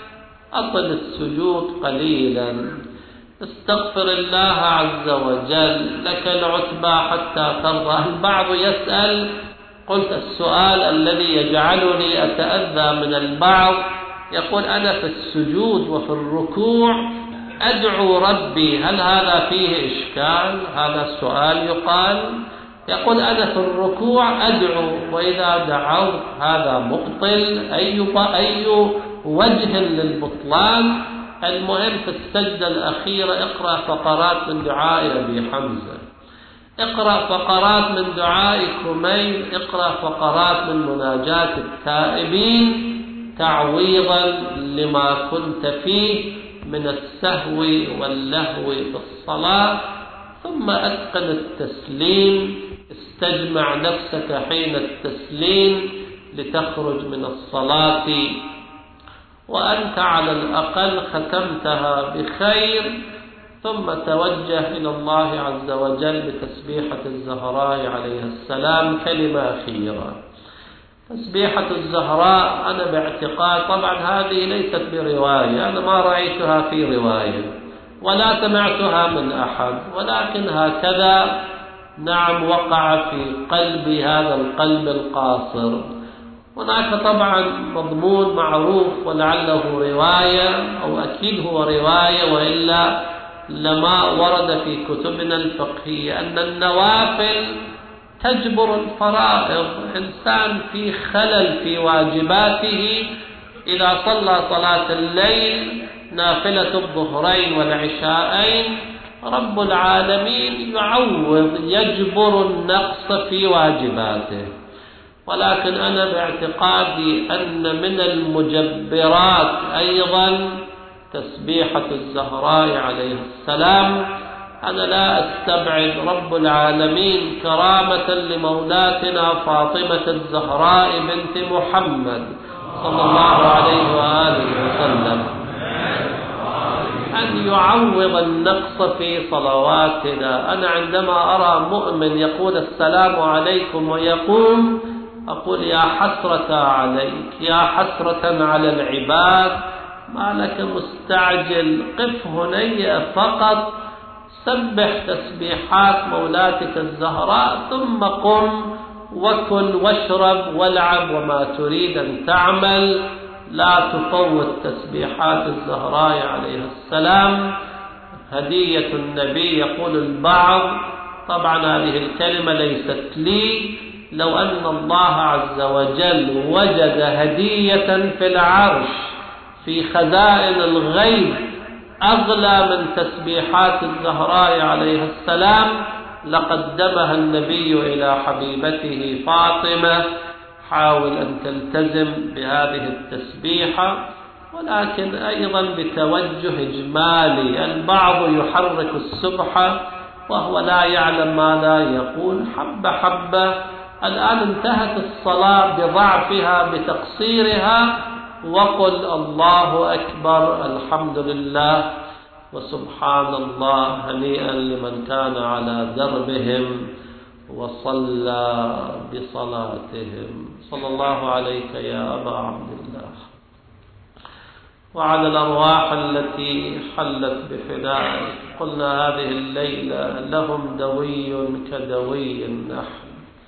أطل السجود قليلا، استغفر الله عز وجل، لك العتبى حتى ترضى. البعض يسأل، قلت السؤال الذي يجعلني أتأذى من البعض يقول أنا في السجود وفي الركوع أدعو ربي، هل هذا فيه إشكال؟ هذا السؤال يقال. يقول أنا في الركوع أدعو، وإذا دعوت هذا مبطل، أي أي وجه للبطلان؟ المهم في السجدة الأخيرة اقرأ فقرات من دعاء أبي حمزة، اقرأ فقرات من دعاء كميل، اقرأ فقرات من مناجاة التائبين تعويضا لما كنت فيه من السهو واللهو في الصلاة، ثم أتقن التسليم، استجمع نفسك حين التسليم لتخرج من الصلاة وأنت على الأقل ختمتها بخير، ثم توجه إلى الله عز وجل بتسبيحة الزهراء عليها السلام. كلمة أخيرة، تسبيحة الزهراء أنا باعتقاد، طبعا هذه ليست برواية، أنا ما رأيتها في رواية ولا سمعتها من أحد، ولكن هكذا نعم وقع في قلبي هذا القلب القاصر. هناك طبعا مضمون معروف ولعله رواية أو أكيد هو رواية، وإلا لما ورد في كتبنا الفقهية أن النوافل تجبر الفرائض. إنسان في خلل في واجباته إذا صلى صلاة الليل نافلة الظهرين والعشاءين رب العالمين يعوض يجبر النقص في واجباته. ولكن أنا باعتقادي أن من المجبرات أيضا تسبيحة الزهراء عليه السلام. أنا لا أستبعد رب العالمين كرامة لمولاتنا فاطمة الزهراء بنت محمد صلى الله عليه وآله وسلم أن يعوض النقص في صلواتنا. أنا عندما أرى مؤمن يقول السلام عليكم ويقوم أقول يا حسرة عليك، يا حسرة على العباد، ما لك مستعجل، قف هنيئ فقط، سبح تسبيحات مولاتك الزهراء ثم قم وكل واشرب والعب وما تريد أن تعمل، لا تفوت تسبيحات الزهراء عليها السلام. هدية النبي يقول البعض، طبعا هذه الكلمة ليست لي، لو أن الله عز وجل وجد هدية في العرش في خزائن الغيب أغلى من تسبيحات الزهراء عليها السلام لقدمها النبي إلى حبيبته فاطمة. حاول أن تلتزم بهذه التسبيحة، ولكن أيضا بتوجه إجمالي. البعض يحرك السبحة وهو لا يعلم ماذا يقول، حبة حبة. الآن انتهت الصلاة بضعفها بتقصيرها، وقل الله أكبر، الحمد لله وسبحان الله، هنيئا لمن كان على دربهم وصلى بصلاتهم. صلى الله عليك يا أبا عبد الله وعلى الأرواح التي حلت بفنائك. قلنا هذه الليلة لهم دوي كدوي النحل،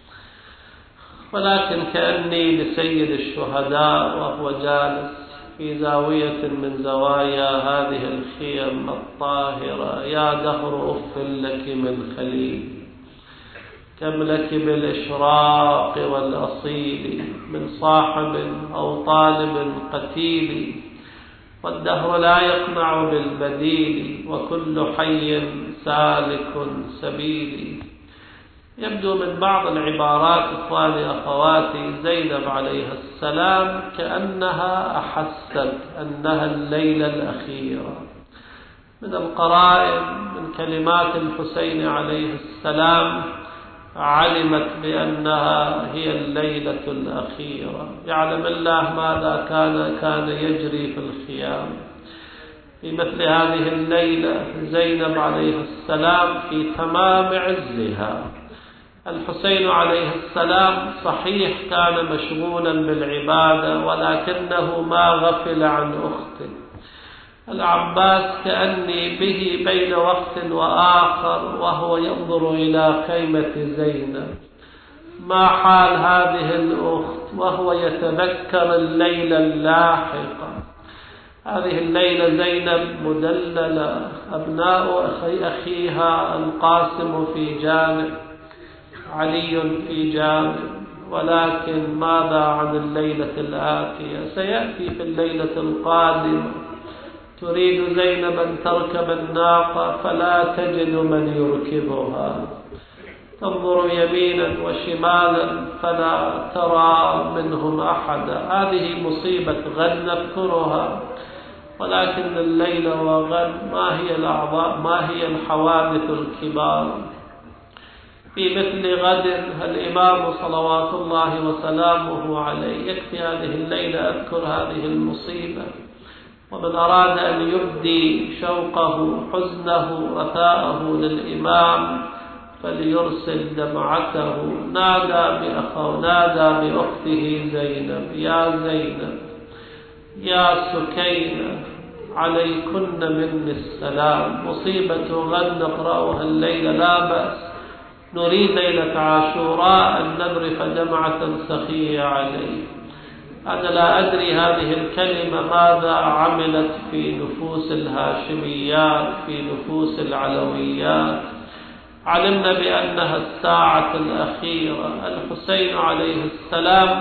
ولكن كأني لسيد الشهداء وهو جالس في زاوية من زوايا هذه الخيم الطاهرة. يا دهر أف لك من خليل، كم لك بالإشراق والأصيل، من صاحب أو طالب قتيل، والدهر لا يقنع بالبديل، وكل حي سالك سبيل. يبدو من بعض العبارات إخواني أخواتي زينب عليها السلام كأنها أحست أنها الليلة الأخيرة. من القرائن من كلمات الحسين عليه السلام علمت بأنها هي الليلة الأخيرة. يعلم الله ماذا كان كان يجري في الخيام في مثل هذه الليلة. زينب عليه السلام في تمام عزها. الحسين عليه السلام صحيح كان مشغولا بالعبادة، ولكنه ما غفل عن أخته. العباس كأني به بين وقت وآخر وهو ينظر إلى خيمة زينب، ما حال هذه الأخت وهو يتذكر الليلة اللاحقة. هذه الليلة زينب مدللة، أبناء أخي أخيها القاسم في جانب، علي في جانب، ولكن ماذا عن الليلة الآتية؟ سيأتي في الليلة القادمة تريد زينب أن تركب الناقة فلا تجد من يركبها، تنظر يمينا وشمالا فلا ترى منهم أحدا. هذه مصيبة غد نذكرها، ولكن الليلة وغد ما هي الأعضاء، ما هي الحوادث الكبار؟ في مثل غد الإمام صلوات الله وسلامه عليه. يكفي هذه الليلة أذكر هذه المصيبة. ومن أراد أن يبدي شوقه حزنه رثاءه للإمام فليرسل دمعته. نادى بأخوه، نادى بأخته زينب: يا زينب، يا سكينة، عليكن مني السلام. مصيبة غد نقرأها الليلة لا بأس، نريد ليلة عاشوراء أن نذرف دمعة سخية عليه. أنا لا أدري هذه الكلمة ماذا عملت في نفوس الهاشميات، في نفوس العلويات. علمنا بأنها الساعة الأخيرة. الحسين عليه السلام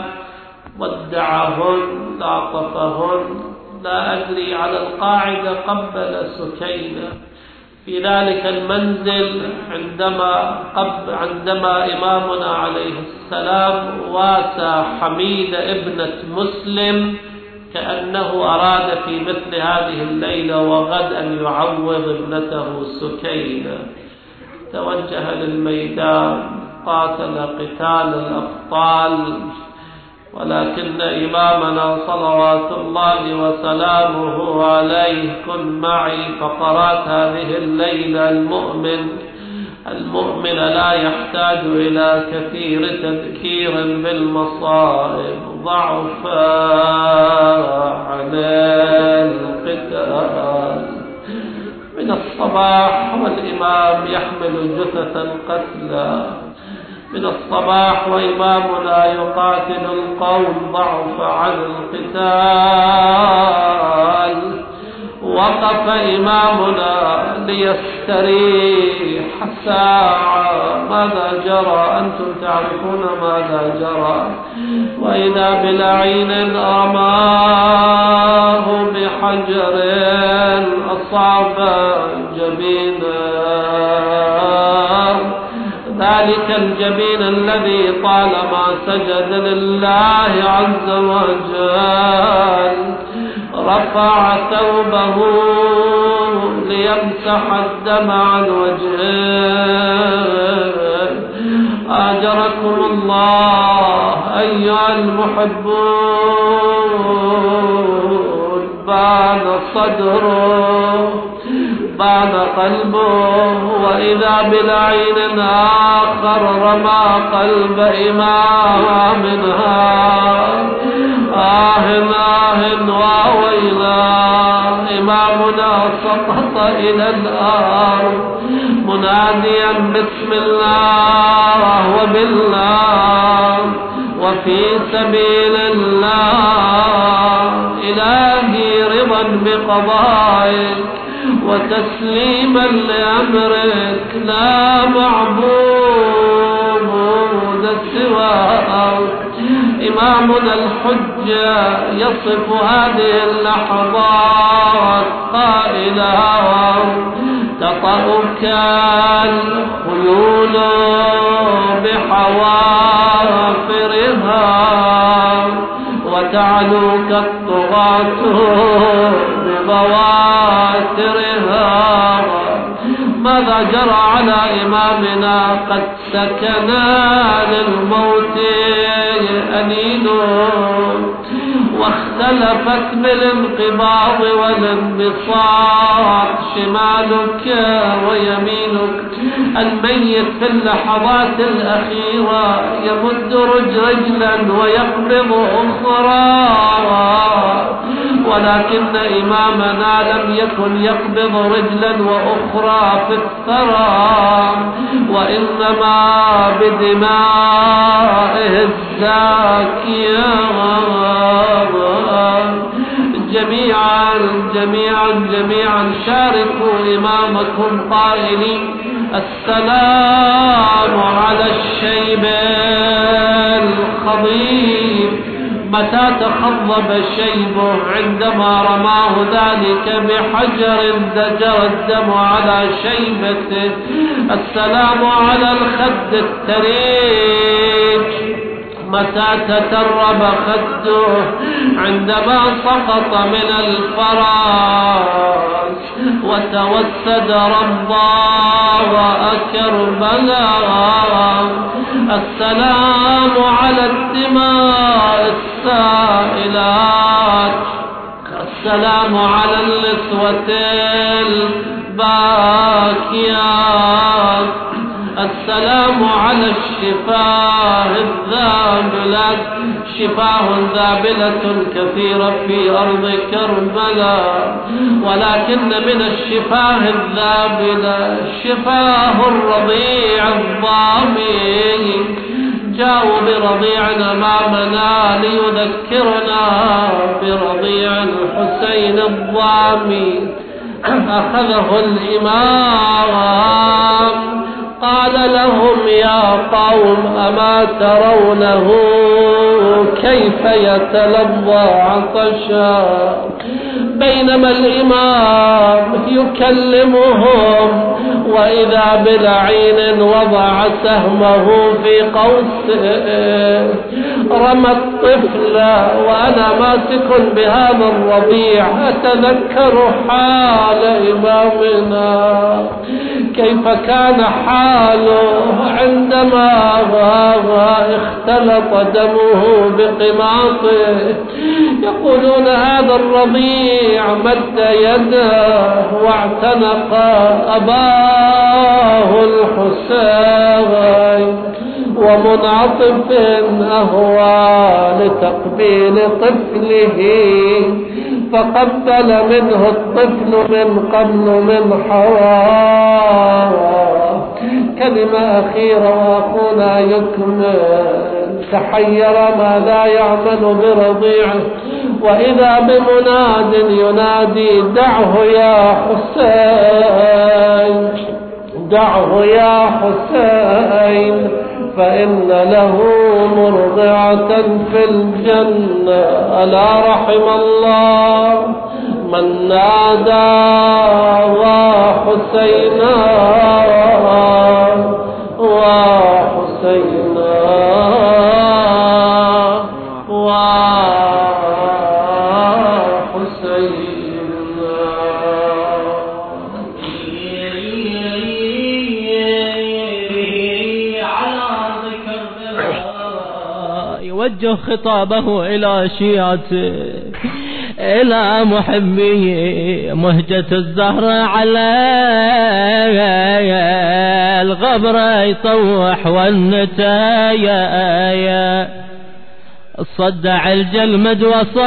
ودعهن، لاطفهن، لا أدري على القاعدة قبل سكينة في ذلك المنزل عندما قب عندما إمامنا عليه السلام واسى حميدة ابنة مسلم، كأنه أراد في مثل هذه الليلة وغد أن يعوض ابنته سكينة. توجه للميدان، قاتل قتال الأبطال، ولكن إمامنا صلوات الله وسلامه عليه كن معي فقرات هذه الليلة. المؤمن المؤمن لا يحتاج إلى كثير تذكير بالمصائب، ضعف عن القتال. من الصباح والإمام يحمل جثث القتلى، من الصباح وإمامنا يقاتل القوم، ضعف عن القتال. وقف إمامنا ليستريح ساعة. ماذا جرى؟ أنتم تعرفون ماذا جرى. وإذا بلعين رماه بحجر أصاب جبينا، ذلك الجبين الذي طالما سجد لله عز وجل. رفع ثوبه ليمسح الدم عن وجهه. آجركم الله أيها المحبون. بان صدره، بان قلبه، وإذا بلعين آخر رمى قلب إمامها. آه آه وويلا، إمامنا سقط إلى الأرض مناديا بسم الله وبالله وفي سبيل الله. إلهي رضا بقضائك وتسليما لأمرك، لا معبود سواك. إمامنا الحجة يصف هذه اللحظات قائلا: تطأك الخيول بحوافرها وتعلوك الطغاة ببواترها. ماذا جرى على إمامنا؟ قد سكنا للموت أنين، واختلفت بالانقباض والانبساط شمالك ويمينك. الميت في اللحظات الأخيرة يمد رجلا ويقبض أخرى، ولكن إمامنا لم يكن يقبض رجلا وأخرى في الثرى، وإنما بدمائه الزاكية جميعا جميعا جميعا شاركوا إمامكم قائلين السلام على الشيب الخضيب متى تخضب شيبه عندما رماه ذلك بحجر زجر الدم على شيبته. السلام على الخد التريج متى تترب خده عندما سقط من الفراش وتوسد ربا وأكربلا. السلام على الدماء السائلات. السلام على النسوة الباكيات. السلام على الشفاه الذابلة شفاه ذابلة كثيرة في أرض كربلاء ولكن من الشفاه الذابلة شفاه الرضيع الضامي. جاءوا برضيع أمامنا ليذكرنا برضيع الحسين الضامي. أخذه الإمام قال لهم يا قوم أما ترونه كيف يتلظى عطشا بينما الإمام يكلمهم وإذا بلعين وضع سهمه في قوسه رمى الطفل وأنا ماسك بهذا الرضيع أتذكر حال إمامنا كيف كان حاله عندما اختلط دمه بقماطه. يقولون هذا الرضيع مد يده واعتنق أباه الحسين ومنعطف أهوى لتقبيل طفله فقبل منه الطفل من قبل من حواه. كلمة أخيرة وأخونا يكمل. تحير ماذا يعمل برضيعه وإذا بمناد ينادي دعه يا حسين دعه يا حسين فإن له مرضعة في الجنة. ألا رحم الله من نادى وحسينا وحسينا وجه خطابه إلى شيعته إلى محبي مهجة الزهر على الغبر يطوح والنتايا صدع الجلمد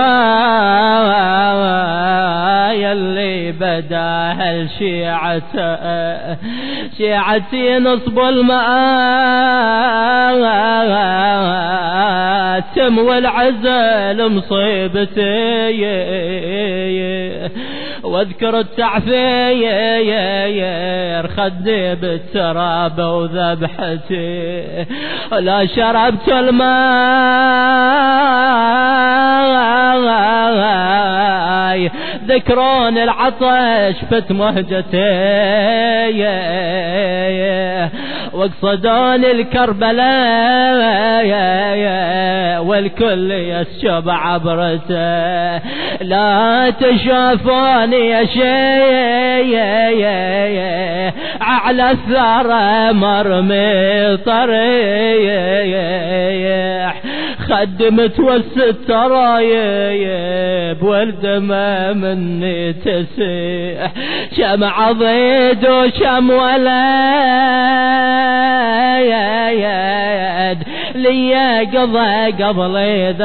وصايا اللي بداها الشيعة شيعتي نصب المآتم والعزل مصيبتي واذكر التعفير خدي بالتراب وذبحتي لا شربت الماء ذكرون العطش فت مهجتي واقصدون الكربلاء والكل يسجب عبرته لا تشوفوني يا شيء على الثرى مرمي طريح خدمت والست رايب والدمى مني تسيح شمع ضيد وشم ولد لي قضى قبل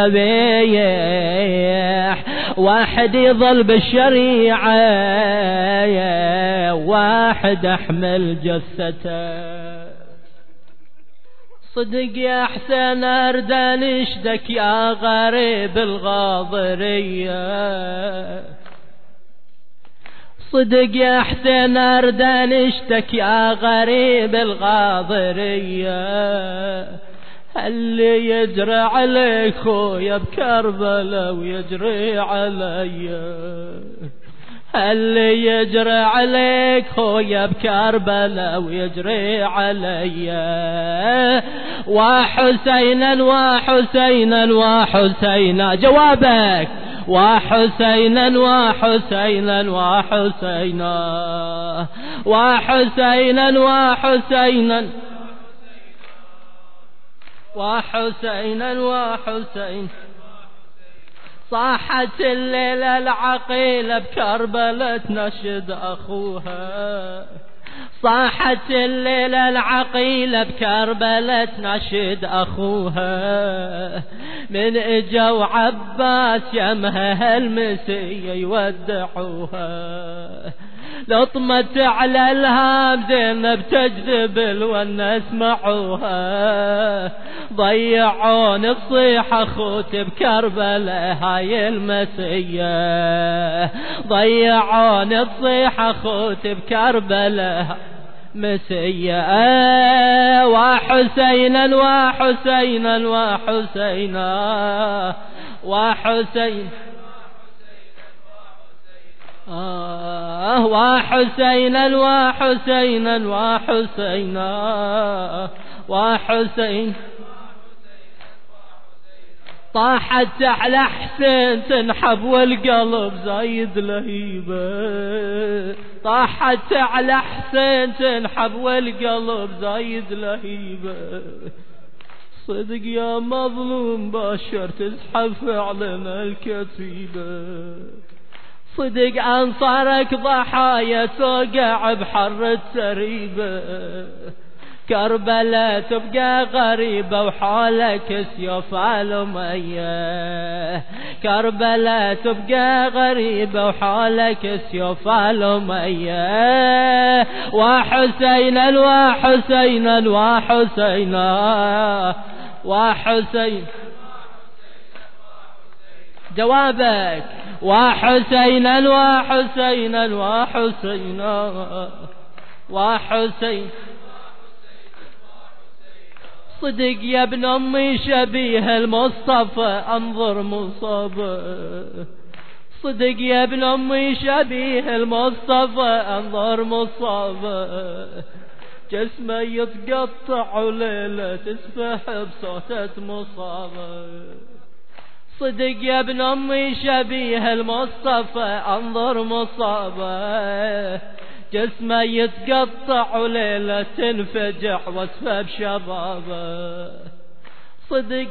ذبيح واحد يظل بالشريعة واحد احمل جثته. صدق يا حسين أرد نشدك يا غريب الغاضرية، صدق يا حسين أرد نشدك يا غريب الغاضرية، اللي يجري عليك خويا بكربلاء ويجري عليا، اللي يجري عليك خويا بكربلاء ويجري عليا، وحسينا وحسينا وحسينا جوابك، وحسينا وحسينا وحسينا وحسينا وحسينا وحسينا وحسين. صاحت الليلة العقيلة بكربلاء تنشد أخوها، صاحت الليلة العقيلة بكربلاء تنشد أخوها، من اجوا عباس يمها هالمسية يودعوها، لطمت على الهام زينب تجذب الونس معوها، ضيعون الصيحة خوت بكربلاء هاي المسية، ضيعون الصيحة خوت بكربلاء مسية، وحسينا وحسينا وحسينا وحسين آه وحسينا وحسينا وحسينا وحسين. طاحت على حسين تنحب والقلب زايد لهيبة، طاحت على حسين تنحب والقلب زايد لهيبة، صدق يا مظلوم باشر تزحف فعلنا الكتيبة، صدق أنصارك ضحايا توقع بحر التريبة، كربلاء تبقى غريبة وحولك سيوف الأمية، كربلاء تبقى غريبة وحولك سيوف الأمية، وحسينا وحسينا وحسينا وحسين جوابك، وحسينا وحسينا وحسينا وحسين. صدق يا ابن أمي شبيه المصطفى أنظر مصابه، صدق يا ابن أمي شبيه المصطفى أنظر مصابه، جسمه يتقطع وليلة تسفح بصوتة مصابه، صدق يا ابن أمي شبيه المصطفى أنظر مصابه، جسمه يتقطع وليلة تنفجع واسفه بشبابه، صدق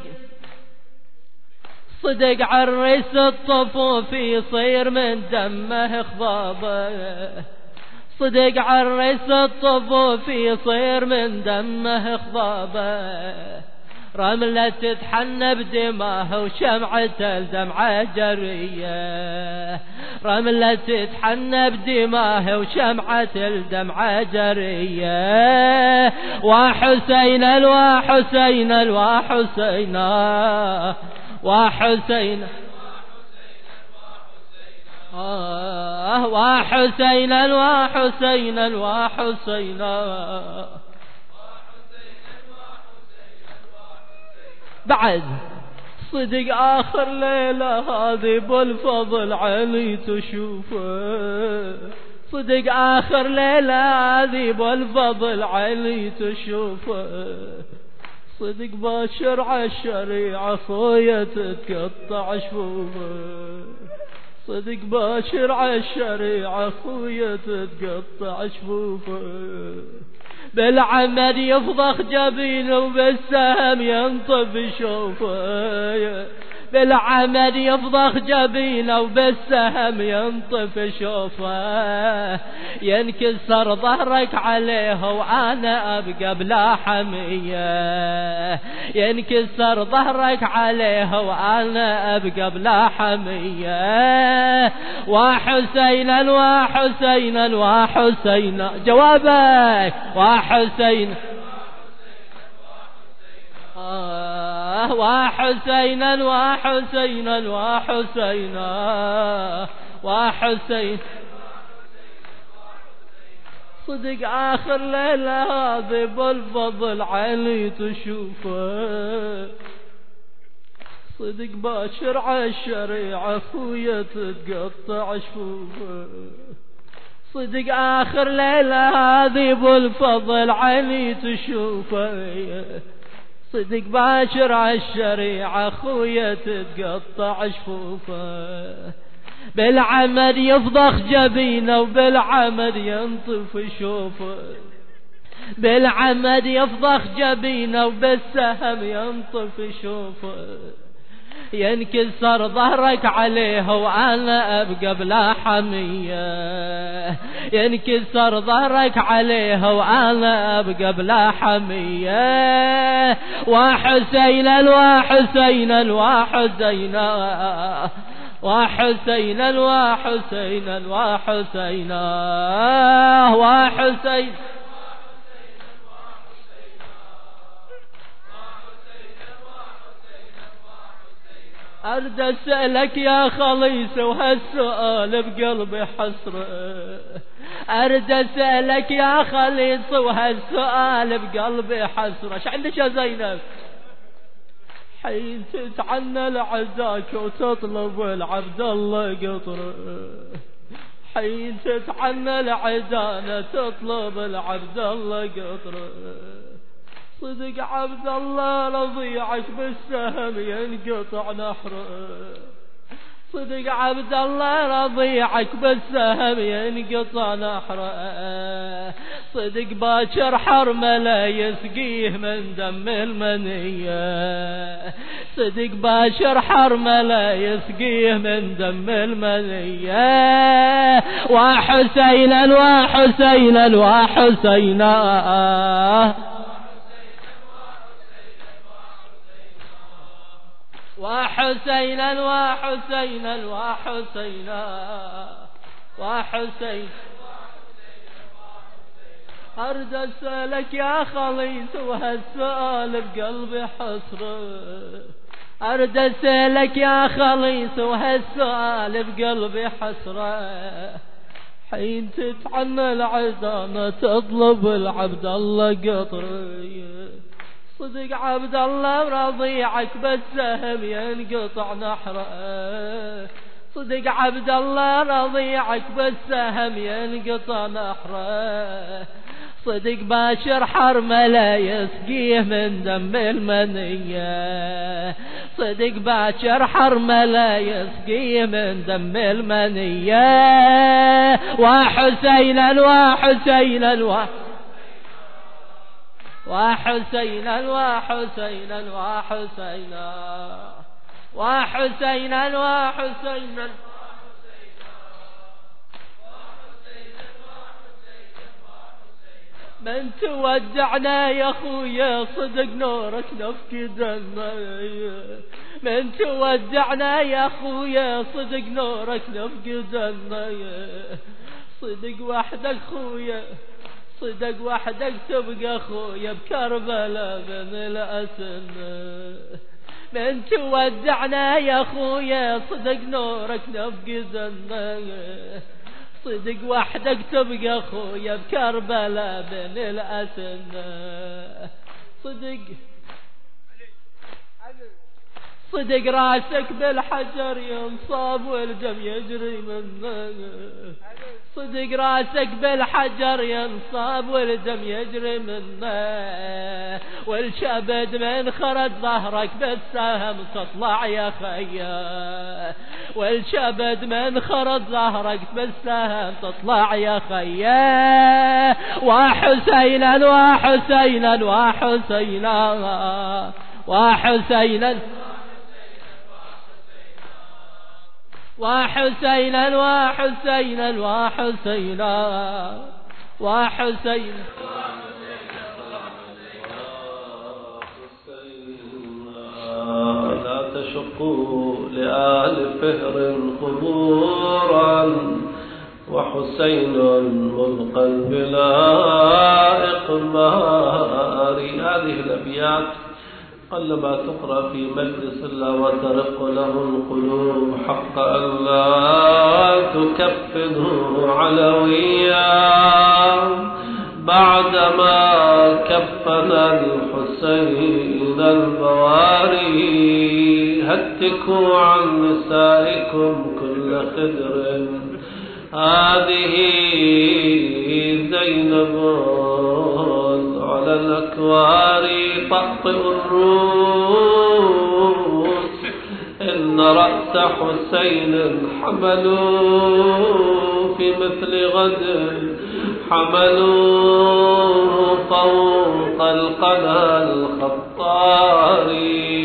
صدق عريس الطفوف يصير من دمه خضابه، صدق عريس الطفوف يصير من دمه خضابه، رملة تتحنى بدماه وشمعة الدمعة جرية، رملة تتحنى بدماه وشمعة الدمعة جرية، وحسينا وحسينا وحسينا وحسينا آه وحسينا وحسينا وحسينا. بعد صدق آخر ليلة هذه بالفضل علي تشوفه، صدق آخر ليلة هذه بالفضل علي تشوفه، صدق باشر عالشريعة خويا تتقطع شفوفه، صدق باشر عالشريعة خويا تتقطع شفوفه، بالعمد يفضخ جبينه وبالسهم ينطف شوفه، بالعمد يفضخ جبينه وبالسهم ينطف شوفه، ينكسر ظهرك عليه وانا ابقى بلا حميه، ينكسر ظهرك عليه وانا ابقى بلا حميه، وحسينا وحسينا وحسينا جوابك، وحسين وحسينا وحسينا وحسينا وحسين صدق آخر ليلة هذه بالفضل علي تشوفه صدق باشر عالشريعة خويا تتقطع شفوفه صدق آخر ليلة هذه بالفضل علي تشوفه صدق باشر عالشريعة خويا تتقطع شفوفه بالعمد يفضخ جبينه وبالعمد ينطف شوفه بالعمد يفضخ جبينه وبالسهم ينطف شوفه ينكسر ظهرك عليه وأنا أبقى بلا حمية ينكسر ظهرك عليه وأنا أبقى بلا حمية وحسينا وحسينا وحسينا وحسينا وحسينا وحسينا وحسين أرد أسألك يا خليص وهالسؤال بقلبي حسرة أرد أسألك يا خليص وهالسؤال بقلبي حسرة ايش عندك يا زينب حين تتعنى لعزاك وتطلب العبد الله قطره حين تتعنى لعزانة تطلب العبد الله قطره صدق عبد الله رضيعك بالسهم ينقطع نحره صدق عبد الله رضيعك بالسهم ينقطع نحره صدق باكر حرمله يسقيه من دم المنية صدق باكر حرمله يسقيه من دم المنية وحسينا وحسينا وحسينا وحسينا وحسينا وحسينا وحسين أرد أسألك يا خليص وهالسؤال بقلبي حسرة أرد أسألك يا خليص وهالسؤال بقلبي حسرة حين تتعنى العزانة تطلب العبد الله قطري صدق عبد الله رضيعك بالسهم ينقطع نحره صدق عبد الله رضيعك بالسهم ينقطع نحره صدق باشر حرمله يسقيه من دم المنية صدق باشر حرمله يسقيه من دم المنية وحسينا وحسينا وحسينا وحسينا وحسينا وحسينا وحسينا وحسينا من تودعنا يا خويا صدق نورك نفقدنا من تودعنا يا خويا صدق نورك نفقدنا صدق وحدك خويا صدق وحدك تبقى خويا بكربلاء بن الأسن من تودعنا يا خويا صدق نورك نفقدنا صدق وحدك تبقى خويا بكربلاء بن الأسن صدق صدق راسك بالحجر ينصاب والدم يجري منه صدق راسك بالحجر ينصاب والدم يجري منه والشبد من خرج ظهرك بالسهم تطلع يا خيا والشبد من خرج ظهرك بالسهم تطلع يا خيا وحسينا وحسينا وحسينا وحسينا وحسينا وحسينا وحسينا وحسينا لا تشقوا لآل فهر قبورا وحسين ملقا بلا إقمار. هذه الأبيات قلما تقرأ في مجلس الله وترق له القلوب حق أن لا تكفده علويا بعدما كفن الحسين البواري. هتكوا عن نسائكم كل خدر هذه زينب على الأكوار. طأطئوا الروس إن رأس حسين حملوا في مثل غد حملوا فوق القنا الخطاري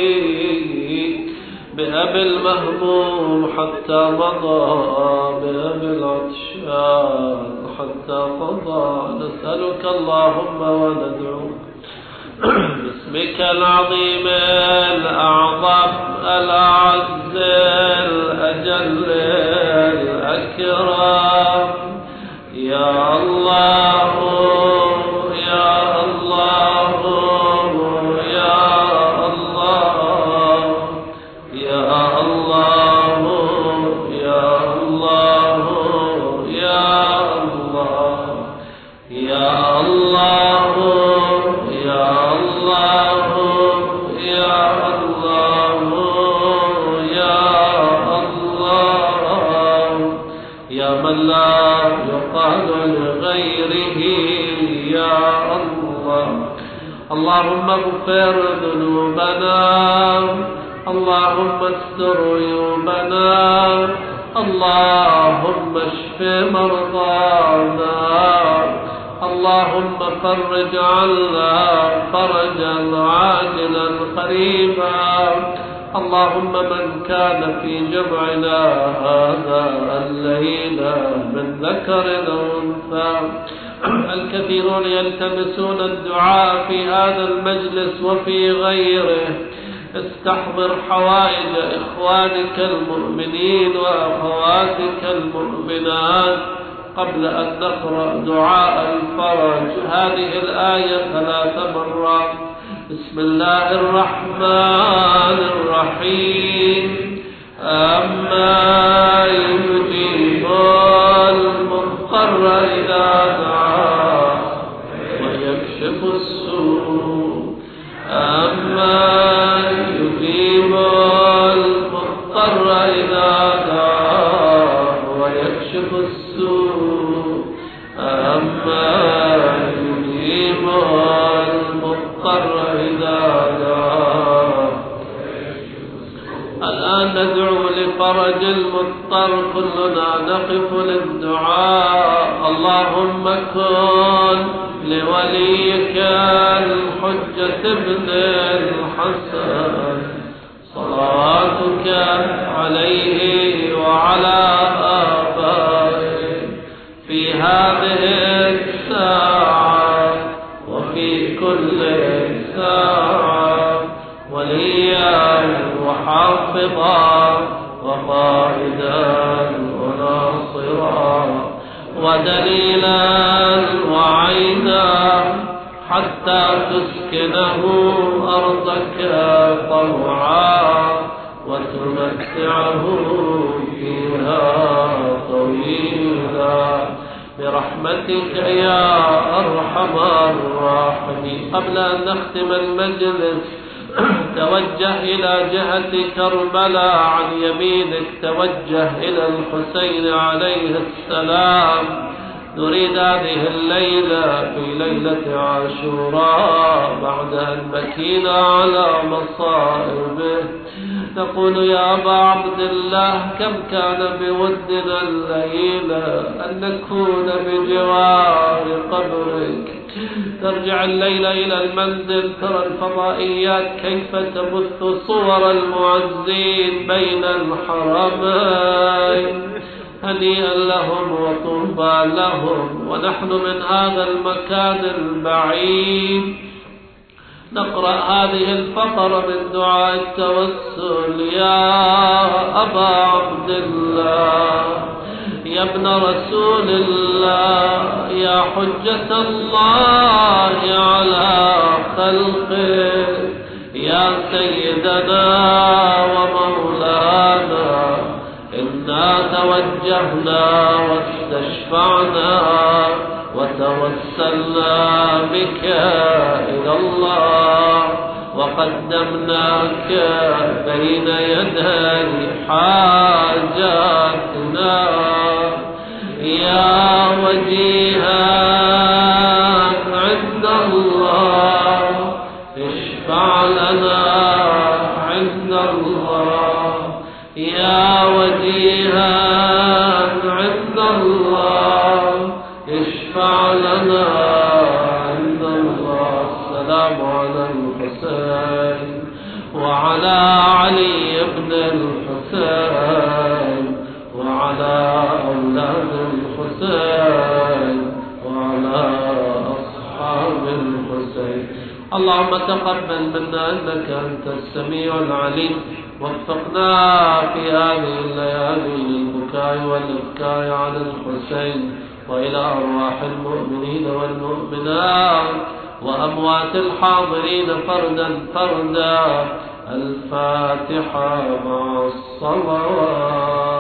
بأبي المهموم حتى مضى بأبي العطشان حتى قضى. نسألك اللهم وندعوك باسمك العظيم الأعظم الأعز الأجل الأكرم يا الله يا الله يا الله يا الله يا الله يا الله يا الله يا الله يا الله يا الله يا من لا يقال لغيره يا الله. اللهم اغفر ذنوبنا اللهم استر عيوبنا اللهم اشف مرضانا اللهم فرج عنا فرجا عاجلا قريبا. اللهم من كان في جمعنا هذا الليل من ذكر أو أنثى الكثيرون يلتمسون الدعاء في هذا المجلس وفي غيره. استحضر حوائج إخوانك المؤمنين وأخواتك المؤمنات قبل أن نقرأ دعاء الفرج. هذه الآية ثلاث مرات. بسم الله الرحمن الرحيم. أما يجيب المضطر إذا دعاه ويكشف السوء. أما يجيب المضطر إذا دعاه ويكشف السوء. أما يجيب المضطر إذا دعاه. الآن ندعو لفرج المضطر كلنا نقف للدعاء. اللهم كن لوليك الحجة ابن الحسن صلاتك عليه وعلى آبائه في هذه الساعة وفي كل ساعة وليا وحافظا وقائدا وناصرا ودليلا وعينا حتى تسكنه أرضك طوعا وتمتعه فيها طويلا برحمتك يا أرحم الراحمين. قبل أن نختم المجلس توجه إلى جهة كربلاء عن يمينك، توجه إلى الحسين عليه السلام. نريد هذه الليلة في ليلة عاشوراء بعد أن بكينا على مصائبه نقول يا أبا عبد الله كم كان بودنا الليلة أن نكون بجوار قبرك. ترجع الليلة إلى المنزل ترى الفضائيات كيف تبث صور المعزين بين الحرمين. هنيئا لهم وطوبى لهم. ونحن من هذا المكان البعيد نقرأ هذه الفقرة من دعاء التوسل. يا أبا عبد الله يا ابن رسول الله يا حجة الله على خلقه يا سيدنا ومولانا إنا توجهنا واستشفعنا وتوسلنا بك إلى الله وقدمناك بين يدي حاجاتنا يا وجيها عند الله اشفع لنا عند الله يا وجيها عند الله اشفع لنا عند الله. السلام على الحسين وعلى علي بن الحسين وعلى أولاد الحسين وعلى أصحاب الحسين. اللهم تقبل منا إنك أنت السميع العليم. وفقنا في هذه الليالي للبكاء والإبكاء على الحسين وإلى أرواح المؤمنين والمؤمنات وأموات الحاضرين فردا فردا. الفاتحة مع الصلوات.